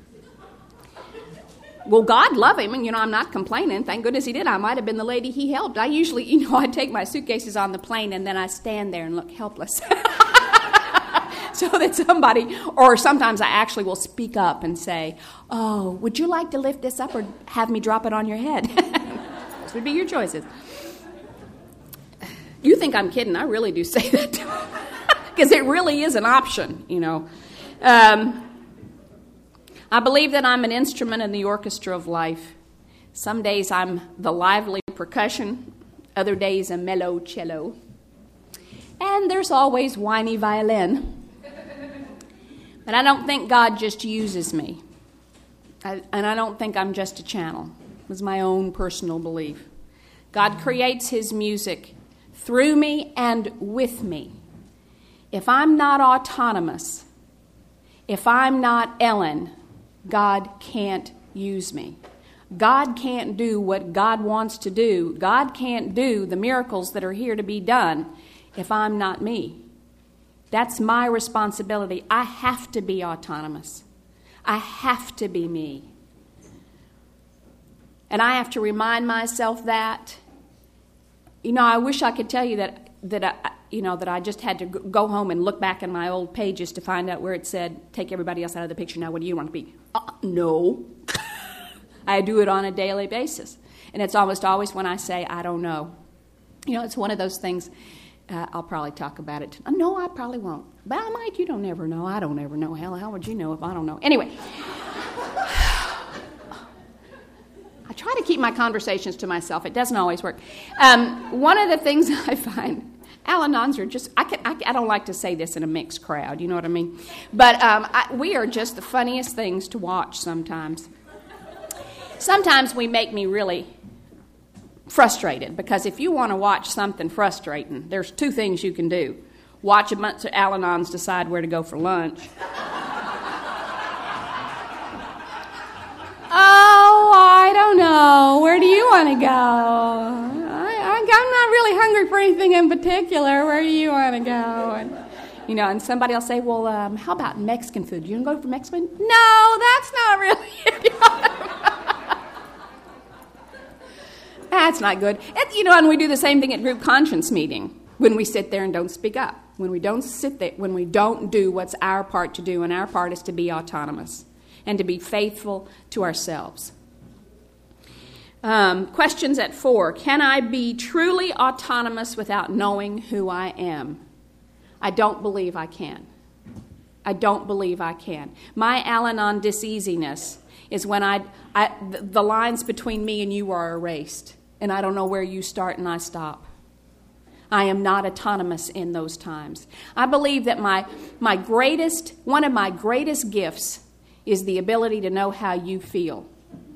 Well, God love him, and, I'm not complaining. Thank goodness he did. I might have been the lady he helped. I usually, I take my suitcases on the plane, and then I stand there and look helpless. So that somebody, or sometimes I actually will speak up and say, oh, would you like to lift this up or have me drop it on your head? Those would be your choices. You think I'm kidding. I really do say that to them. Because it really is an option, I believe that I'm an instrument in the orchestra of life. Some days I'm the lively percussion, other days a mellow cello. And there's always whiny violin. But I don't think God just uses me. And I don't think I'm just a channel. It was my own personal belief. God creates his music through me and with me. If I'm not autonomous, if I'm not Ellen, God can't use me. God can't do what God wants to do. God can't do the miracles that are here to be done if I'm not me. That's my responsibility. I have to be autonomous. I have to be me. And I have to remind myself that. I wish I could tell you that I just had to go home and look back in my old pages to find out where it said, take everybody else out of the picture. Now, what do you want to be? No. I do it on a daily basis. And it's almost always when I say, I don't know. It's one of those things. I'll probably talk about it. No, I probably won't. But I might. You don't ever know. I don't ever know. Hell, how would you know if I don't know? Anyway. I try to keep my conversations to myself. It doesn't always work. One of the things I find, Al-Anons are just, I don't like to say this in a mixed crowd, you know what I mean? But we are just the funniest things to watch sometimes. Sometimes we make me really frustrated, because if you want to watch something frustrating, there's two things you can do. Watch a bunch of Al-Anons decide where to go for lunch. Oh, I don't know. Where do you want to go? I'm not really hungry for anything in particular. Where do you want to go? And somebody will say, well, how about Mexican food? You want to go for Mexican? No, that's not really it. That's not good. And we do the same thing at group conscience meeting when we sit there and don't speak up. When we don't sit there, when we don't do what's our part to do, and our part is to be autonomous and to be faithful to ourselves. Questions at 4. Can I be truly autonomous without knowing who I am? I don't believe I can. I don't believe I can. My Al-Anon diseasiness is when the lines between me and you are erased, and I don't know where you start and I stop. I am not autonomous in those times. I believe that one of my greatest gifts is the ability to know how you feel.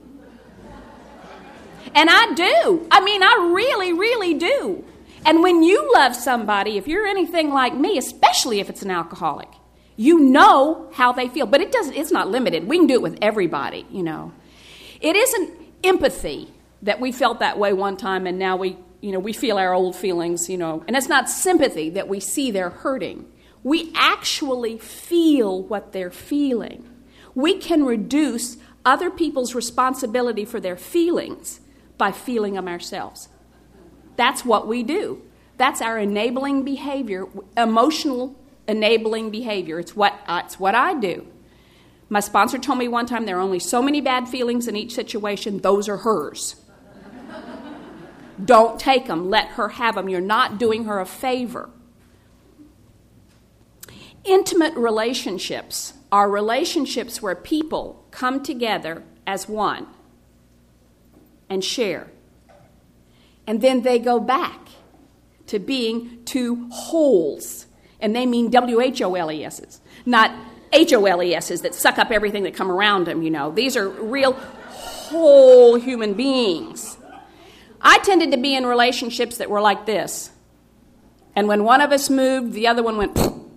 And I do. I really, really do. And when you love somebody, if you're anything like me, especially if it's an alcoholic, you know how they feel. But it's not limited. We can do it with everybody, It isn't empathy that we felt that way one time and now we feel our old feelings, And it's not sympathy that we see they're hurting. We actually feel what they're feeling. We can reduce other people's responsibility for their feelings by feeling them ourselves. That's what we do. That's our enabling behavior, emotional enabling behavior. It's what I do. My sponsor told me one time there are only so many bad feelings in each situation. Those are hers. Don't take them. Let her have them. You're not doing her a favor. Intimate relationships are relationships where people come together as one and share. And then they go back to being two wholes. And they mean WHOLESs, not HOLESs that suck up everything that come around them, These are real whole human beings. I tended to be in relationships that were like this. And when one of us moved, the other one went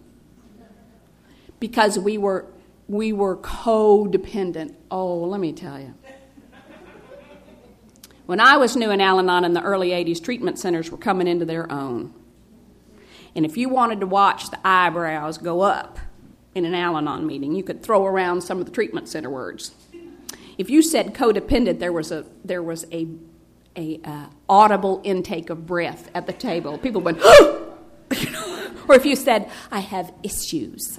because we were codependent. Oh, let me tell you. When I was new in Al-Anon in the early 80s, treatment centers were coming into their own. And if you wanted to watch the eyebrows go up in an Al-Anon meeting, you could throw around some of the treatment center words. If you said codependent, there was a audible intake of breath at the table. People went, or if you said, I have issues.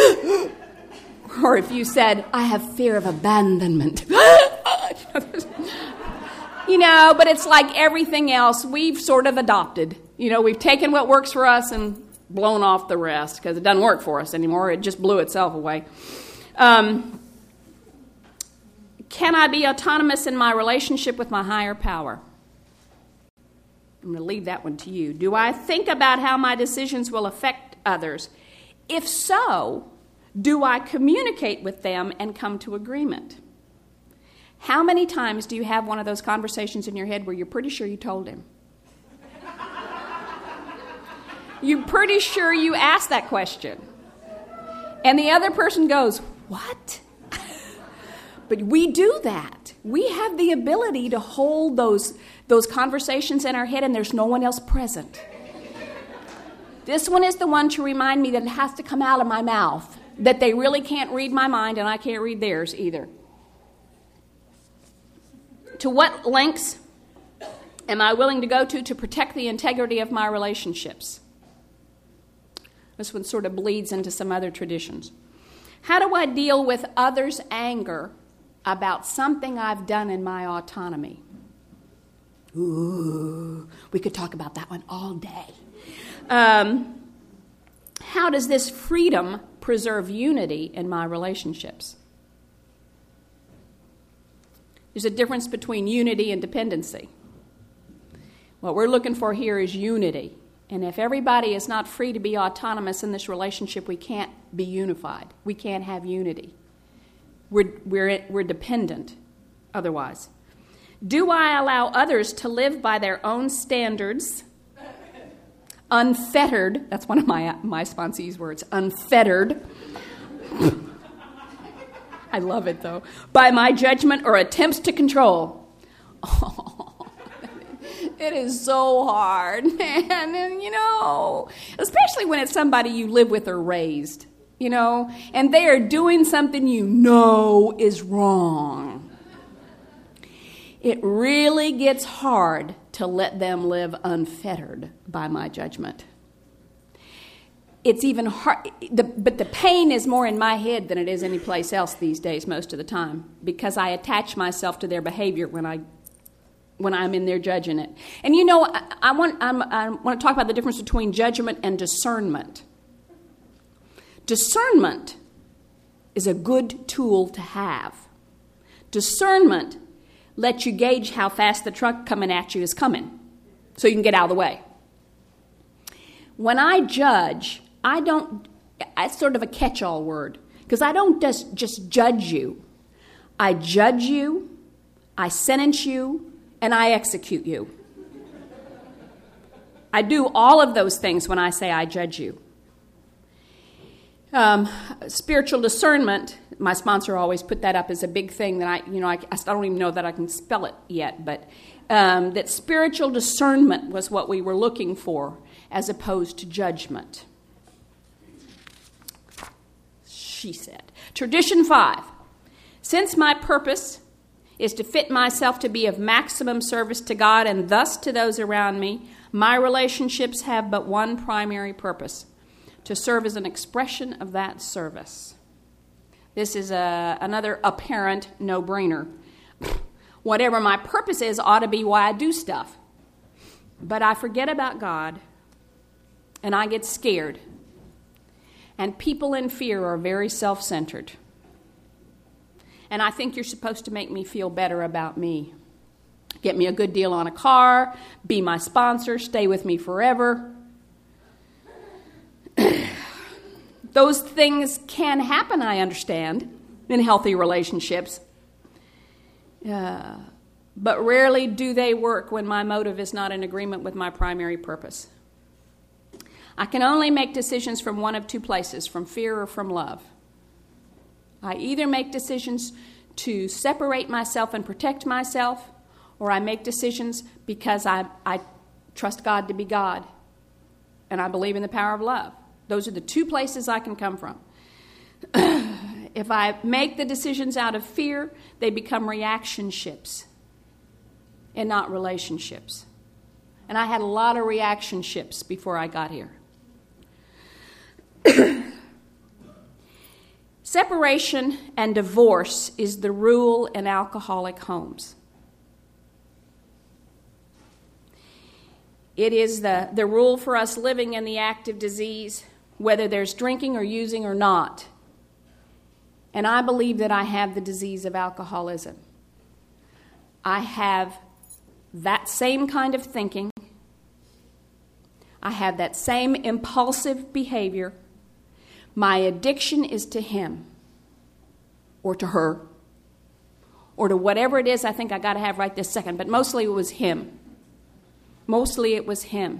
Or if you said, I have fear of abandonment. But it's like everything else we've sort of adopted. We've taken what works for us and blown off the rest because it doesn't work for us anymore. It just blew itself away. Can I be autonomous in my relationship with my higher power? I'm going to leave that one to you. Do I think about how my decisions will affect others? If so, do I communicate with them and come to agreement? How many times do you have one of those conversations in your head where you're pretty sure you told him? You're pretty sure you asked that question. And the other person goes, what? But we do that. We have the ability to hold those conversations in our head, and there's no one else present. This one is the one to remind me that it has to come out of my mouth, that they really can't read my mind, and I can't read theirs either. To what lengths am I willing to go to protect the integrity of my relationships? This one sort of bleeds into some other traditions. How do I deal with others' anger about something I've done in my autonomy? Ooh, we could talk about that one all day. How does this freedom preserve unity in my relationships? There's a difference between unity and dependency. What we're looking for here is unity. And if everybody is not free to be autonomous in this relationship, we can't be unified. We can't have unity. We're dependent otherwise. Do I allow others to live by their own standards, unfettered? That's one of my sponsee's words, unfettered. I love it, though. By my judgment or attempts to control. Oh, it is so hard, man. And, especially when it's somebody you live with or raised, and they are doing something is wrong. It really gets hard to let them live unfettered by my judgment. It's even hard, but the pain is more in my head than it is any place else these days most of the time, because I attach myself to their behavior when I'm in there judging it. And I want to talk about the difference between judgment and discernment. Discernment is a good tool to have. Discernment lets you gauge how fast the truck coming at you is coming, so you can get out of the way. When I judge, it's sort of a catch-all word, because I don't just judge you. I judge you, I sentence you, and I execute you. I do all of those things when I say I judge you. Spiritual discernment, my sponsor always put that up as a big thing that I don't even know that I can spell it yet, but that spiritual discernment was what we were looking for as opposed to judgment. She said. Tradition 5. Since my purpose is to fit myself to be of maximum service to God and thus to those around me, my relationships have but one primary purpose: to serve as an expression of that service. This is another apparent no-brainer. Whatever my purpose is ought to be why I do stuff. But I forget about God, and I get scared. And people in fear are very self-centered. And I think you're supposed to make me feel better about me. Get me a good deal on a car, be my sponsor, stay with me forever. Those things can happen, I understand, in healthy relationships. But rarely do they work when my motive is not in agreement with my primary purpose. I can only make decisions from one of two places, from fear or from love. I either make decisions to separate myself and protect myself, or I make decisions because I trust God to be God, and I believe in the power of love. Those are the two places I can come from. If I make the decisions out of fear, they become reactionships and not relationships. And I had a lot of reactionships before I got here. Separation and divorce is the rule in alcoholic homes. It is the rule for us living in the active disease, whether there's drinking or using or not. And I believe that I have the disease of alcoholism. I have that same kind of thinking. I have that same impulsive behavior. My addiction is to him or to her or to whatever it is I think I got to have right this second. But mostly it was him. Mostly it was him.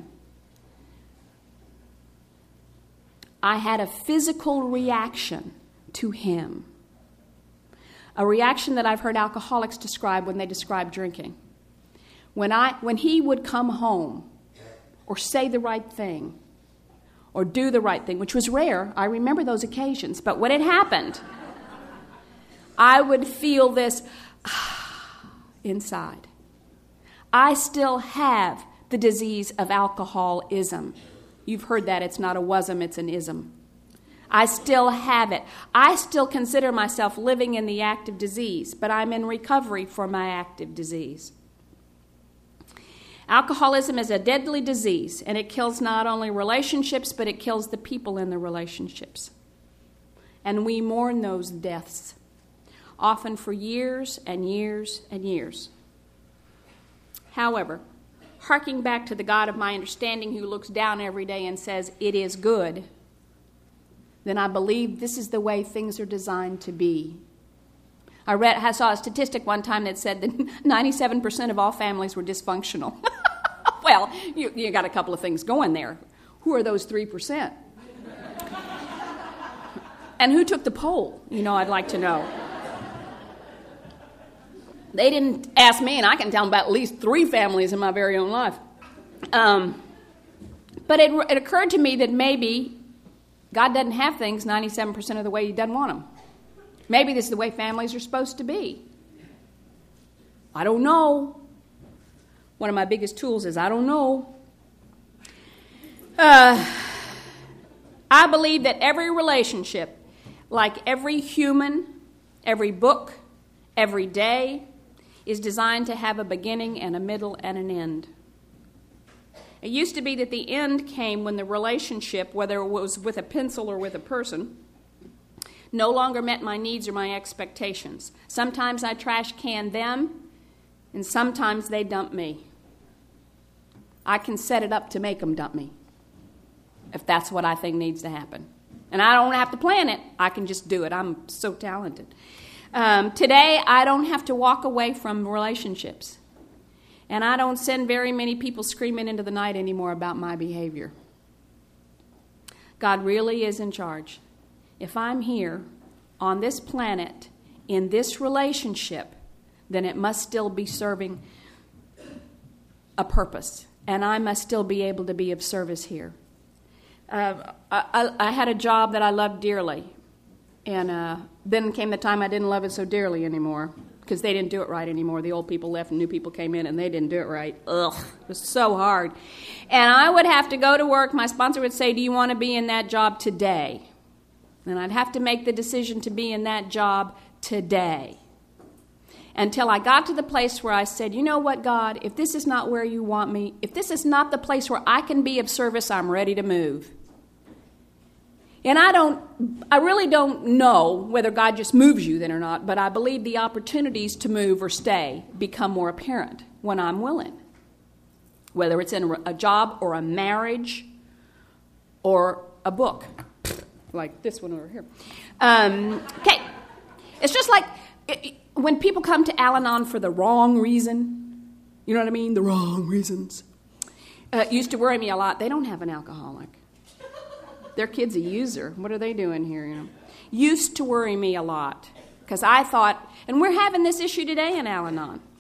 I had a physical reaction to him. A reaction that I've heard alcoholics describe when they describe drinking. When he would come home or say the right thing or do the right thing, which was rare, I remember those occasions, but when it happened, I would feel this inside. I still have the disease of alcoholism. You've heard that. It's not a wasm, it's an ism. I still have it. I still consider myself living in the active disease, but I'm in recovery for my active disease. Alcoholism is a deadly disease, and it kills not only relationships, but it kills the people in the relationships. And we mourn those deaths, often for years and years and years. However, harking back to the God of my understanding who looks down every day and says, "It is good," then I believe this is the way things are designed to be. I saw a statistic one time that said that 97% of all families were dysfunctional. Well, you got a couple of things going there. Who are those 3%? And who took the poll? I'd like to know. They didn't ask me, and I can tell them about at least 3 families in my very own life. But it occurred to me that maybe God doesn't have things 97% of the way he doesn't want them. Maybe this is the way families are supposed to be. I don't know. One of my biggest tools is I don't know. I believe that every relationship, like every human, every book, every day, is designed to have a beginning and a middle and an end. It used to be that the end came when the relationship, whether it was with a pencil or with a person, no longer met my needs or my expectations. Sometimes I trash can them, and sometimes they dump me. I can set it up to make them dump me, if that's what I think needs to happen. And I don't have to plan it. I can just do it. I'm so talented. Today, I don't have to walk away from relationships. And I don't send very many people screaming into the night anymore about my behavior. God really is in charge. If I'm here on this planet in this relationship, then it must still be serving a purpose. And I must still be able to be of service here. I had a job that I loved dearly. And then came the time I didn't love it so dearly anymore because they didn't do it right anymore. The old people left and new people came in and they didn't do it right. Ugh, it was so hard. And I would have to go to work. My sponsor would say, "Do you want to be in that job today?" And I'd have to make the decision to be in that job today. Until I got to the place where I said, "You know what, God, if this is not where you want me, if this is not the place where I can be of service, I'm ready to move." And I really don't know whether God just moves you then or not, but I believe the opportunities to move or stay become more apparent when I'm willing. Whether it's in a job or a marriage or a book, like this one over here. Okay, it's just like when people come to Al-Anon for the wrong reason, you know what I mean? The wrong reasons. It used to worry me a lot. They don't have an alcoholic. Their kid's a user. What are they doing here? Used to worry me a lot because I thought, and we're having this issue today in Al-Anon.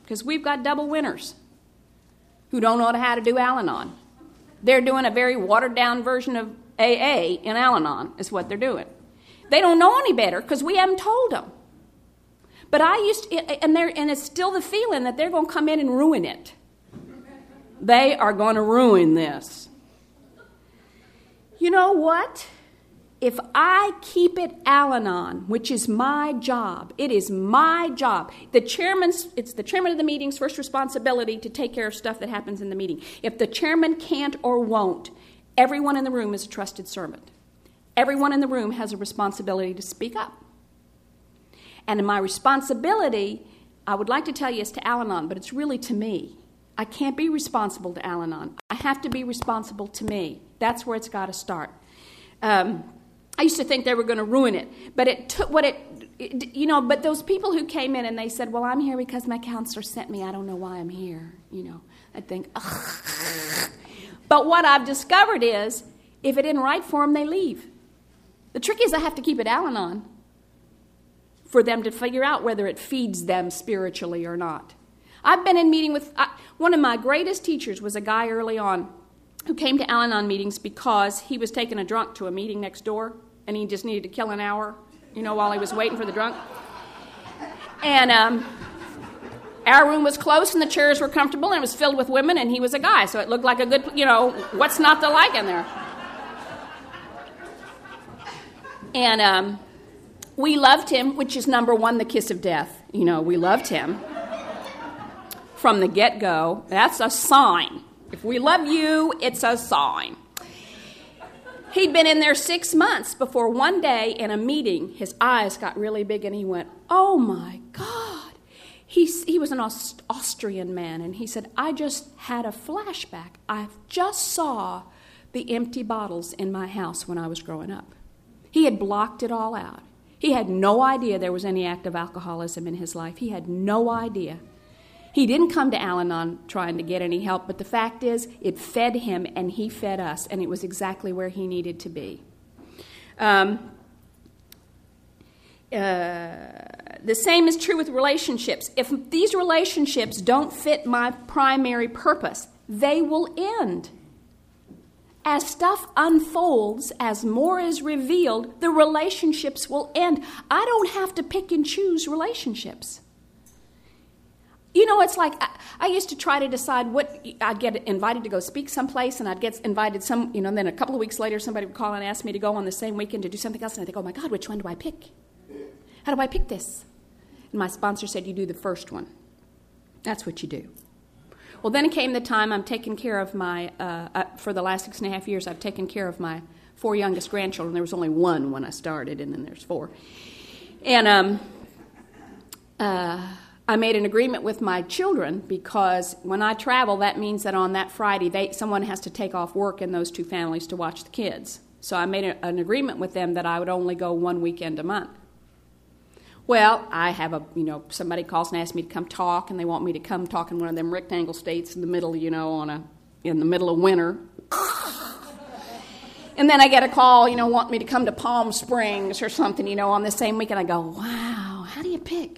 because we've got double winners who don't know how to do Al-Anon. They're doing a very watered-down version of AA in Al-Anon is what they're doing. They don't know any better because we haven't told them. But and it's still the feeling that they're going to come in and ruin it. They are going to ruin this. You know what? If I keep it Al-Anon, which is my job, it is my job. It's the chairman of the meeting's first responsibility to take care of stuff that happens in the meeting. If the chairman can't or won't, everyone in the room is a trusted servant. Everyone in the room has a responsibility to speak up. And my responsibility, I would like to tell you, is to Al-Anon, but it's really to me. I can't be responsible to Al-Anon. I have to be responsible to me. That's where it's got to start. I used to think they were going to ruin it, but it took but those people who came in and they said, well, I'm here because my counselor sent me. I don't know why I'm here. I'd think, ugh. But what I've discovered is, if it isn't right for them, they leave. The trick is I have to keep it Al-Anon for them to figure out whether it feeds them spiritually or not. I've been in meeting with, one of my greatest teachers was a guy early on who came to Al-Anon meetings because he was taking a drunk to a meeting next door, and he just needed to kill an hour, while he was waiting for the drunk. And our room was close, and the chairs were comfortable, and it was filled with women, and he was a guy, so it looked like a good, what's not to like in there? And we loved him, which is number one, the kiss of death. We loved him from the get-go. That's a sign. If we love you, it's a sign. He'd been in there 6 months before one day in a meeting, his eyes got really big and he went, oh my God. He was an Austrian man, and he said, I just had a flashback. I just saw the empty bottles in my house when I was growing up. He had blocked it all out. He had no idea there was any active alcoholism in his life. He had no idea. He didn't come to Al-Anon trying to get any help, but the fact is, it fed him and he fed us, and it was exactly where he needed to be. The same is true with relationships. If these relationships don't fit my primary purpose, they will end. As stuff unfolds, as more is revealed, the relationships will end. I don't have to pick and choose relationships. It's like I used to try to decide I'd get invited to go speak someplace, and I'd get invited then a couple of weeks later somebody would call and ask me to go on the same weekend to do something else, and I think, oh my God, which one do I pick? How do I pick this? And my sponsor said, you do the first one. That's what you do. Well, then came the time I'm taking care of for the last 6.5 years, I've taken care of my 4 youngest grandchildren. There was only one when I started, and then there's 4. And I made an agreement with my children because when I travel, that means that on that Friday, someone has to take off work in those 2 families to watch the kids. So I made an agreement with them that I would only go 1 weekend a month. Well, I have somebody calls and asks me to come talk, and they want me to come talk in one of them rectangle states in the middle, in the middle of winter. And then I get a call, want me to come to Palm Springs or something, on the same weekend. I go, wow, how do you pick?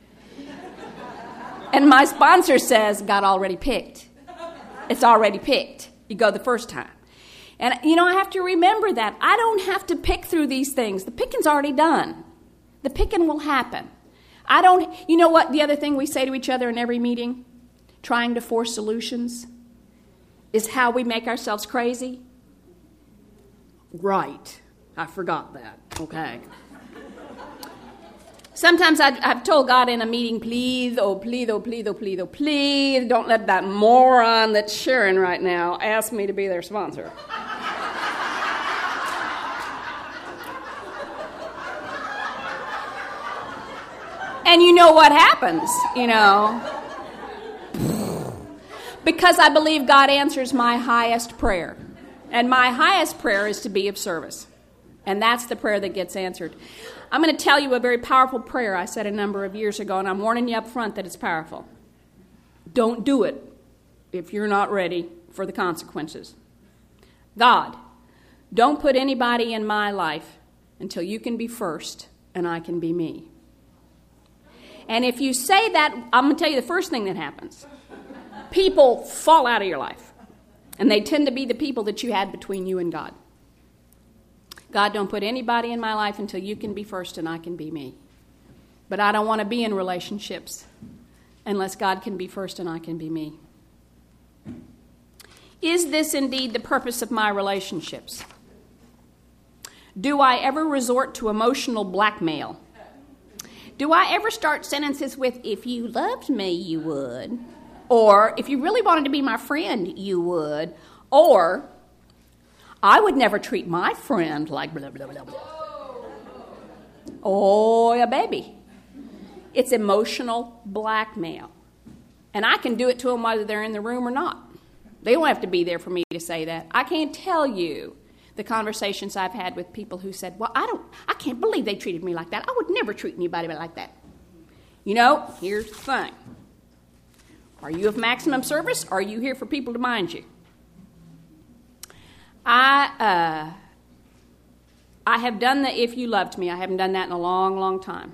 And my sponsor says, God already picked. It's already picked. You go the first time. And, I have to remember that. I don't have to pick through these things. The picking's already done. The picking will happen. You know what the other thing we say to each other in every meeting? Trying to force solutions is how we make ourselves crazy. Right. I forgot that. Okay. Sometimes I've told God in a meeting, please, oh, please, oh, please, oh, please, oh, please, don't let that moron that's sharing right now ask me to be their sponsor. And you know what happens, Because I believe God answers my highest prayer. And my highest prayer is to be of service. And that's the prayer that gets answered. I'm going to tell you a very powerful prayer I said a number of years ago, and I'm warning you up front that it's powerful. Don't do it if you're not ready for the consequences. God, don't put anybody in my life until you can be first and I can be me. And if you say that, I'm going to tell you the first thing that happens. People fall out of your life. And they tend to be the people that you had between you and God. God, don't put anybody in my life until you can be first and I can be me. But I don't want to be in relationships unless God can be first and I can be me. Is this indeed the purpose of my relationships? Do I ever resort to emotional blackmail? Do I ever start sentences with, if you loved me, you would? Or, if you really wanted to be my friend, you would? Or, I would never treat my friend like blah, blah, blah, blah. Oh, yeah, baby. It's emotional blackmail. And I can do it to them whether they're in the room or not. They don't have to be there for me to say that. I can't tell you the conversations I've had with people who said, well, I can't believe they treated me like that. I would never treat anybody like that. You know, here's the thing. Are you of maximum service, or are you here for people to mind you? I have done the if you loved me. I haven't done that in a long, long time.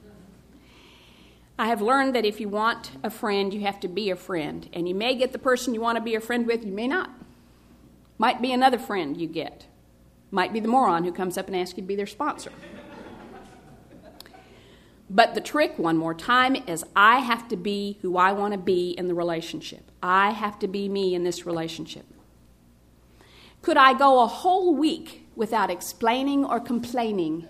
I have learned that if you want a friend, you have to be a friend. And you may get the person you want to be a friend with, you may not. Might be another friend you get. Might be the moron who comes up and asks you to be their sponsor. But the trick, one more time, is I have to be who I want to be in the relationship. I have to be me in this relationship. Could I go a whole week without explaining or complaining?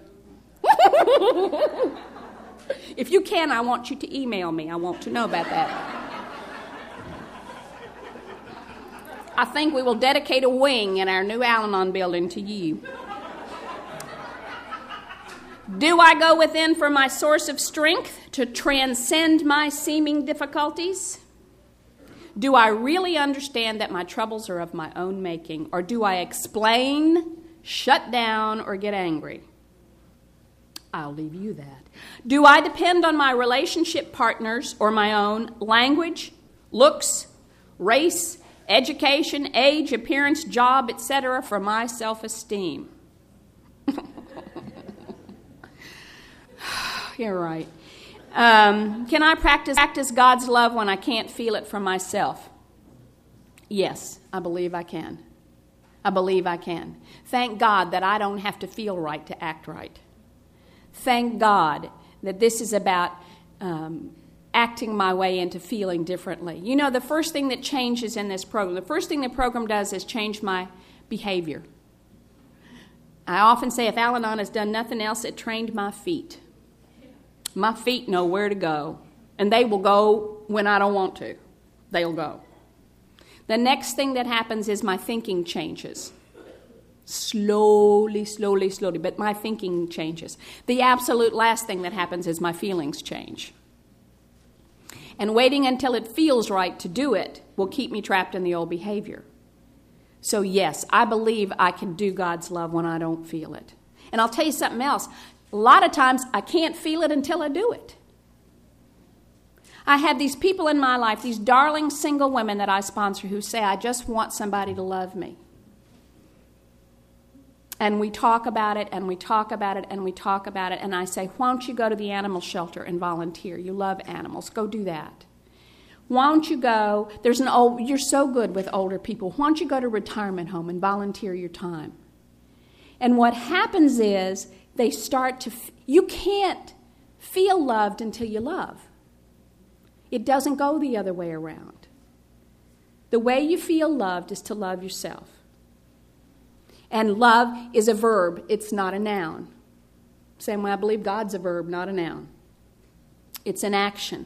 If you can, I want you to email me. I want to know about that. I think we will dedicate a wing in our new Al-Anon building to you. Do I go within for my source of strength to transcend my seeming difficulties? Do I really understand that my troubles are of my own making? Or do I explain, shut down, or get angry? I'll leave you that. Do I depend on my relationship partners or my own language, looks, race, education, age, appearance, job, etc. for my self-esteem? You're right. Can I practice God's love when I can't feel it from myself? Yes, I believe I can. I believe I can. Thank God that I don't have to feel right to act right. Thank God that this is about acting my way into feeling differently. You know, the first thing that changes in this program, the first thing the program does is change my behavior. I often say if Al-Anon has done nothing else, it trained my feet. My feet know where to go, and they will go when I don't want to. They'll go. The next thing that happens is my thinking changes. Slowly, slowly, slowly, but my thinking changes. The absolute last thing that happens is my feelings change. And waiting until it feels right to do it will keep me trapped in the old behavior. So yes, I believe I can do God's love when I don't feel it. And I'll tell you something else. A lot of times I can't feel it until I do it. I have these people in my life, these darling single women that I sponsor who say, I just want somebody to love me. And we talk about it, and we talk about it, and we talk about it, and I say, why don't you go to the animal shelter and volunteer? You love animals. Go do that. Why don't you go, you're so good with older people. Why don't you go to a retirement home and volunteer your time? And what happens is they start to, you can't feel loved until you love. It doesn't go the other way around. The way you feel loved is to love yourself. And love is a verb, it's not a noun. Same way I believe God's a verb, not a noun. It's an action.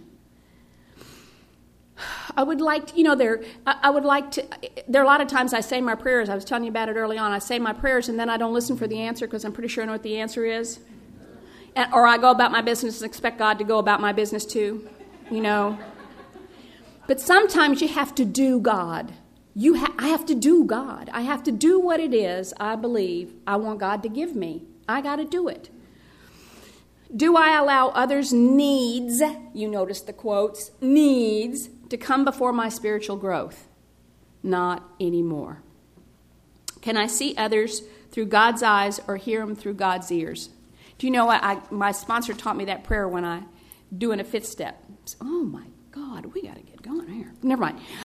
I would like to, there are a lot of times I say my prayers. I was telling you about it early on. I say my prayers and then I don't listen for the answer because I'm pretty sure I know what the answer is. Or I go about my business and expect God to go about my business too, But sometimes you have to do God. I have to do God. I have to do what it is I believe I want God to give me. I got to do it. Do I allow others' needs, you notice the quotes, needs, to come before my spiritual growth? Not anymore. Can I see others through God's eyes or hear them through God's ears? Do you know what? My sponsor taught me that prayer when I doing a fifth step. Oh, my God, we got to get going here. Never mind.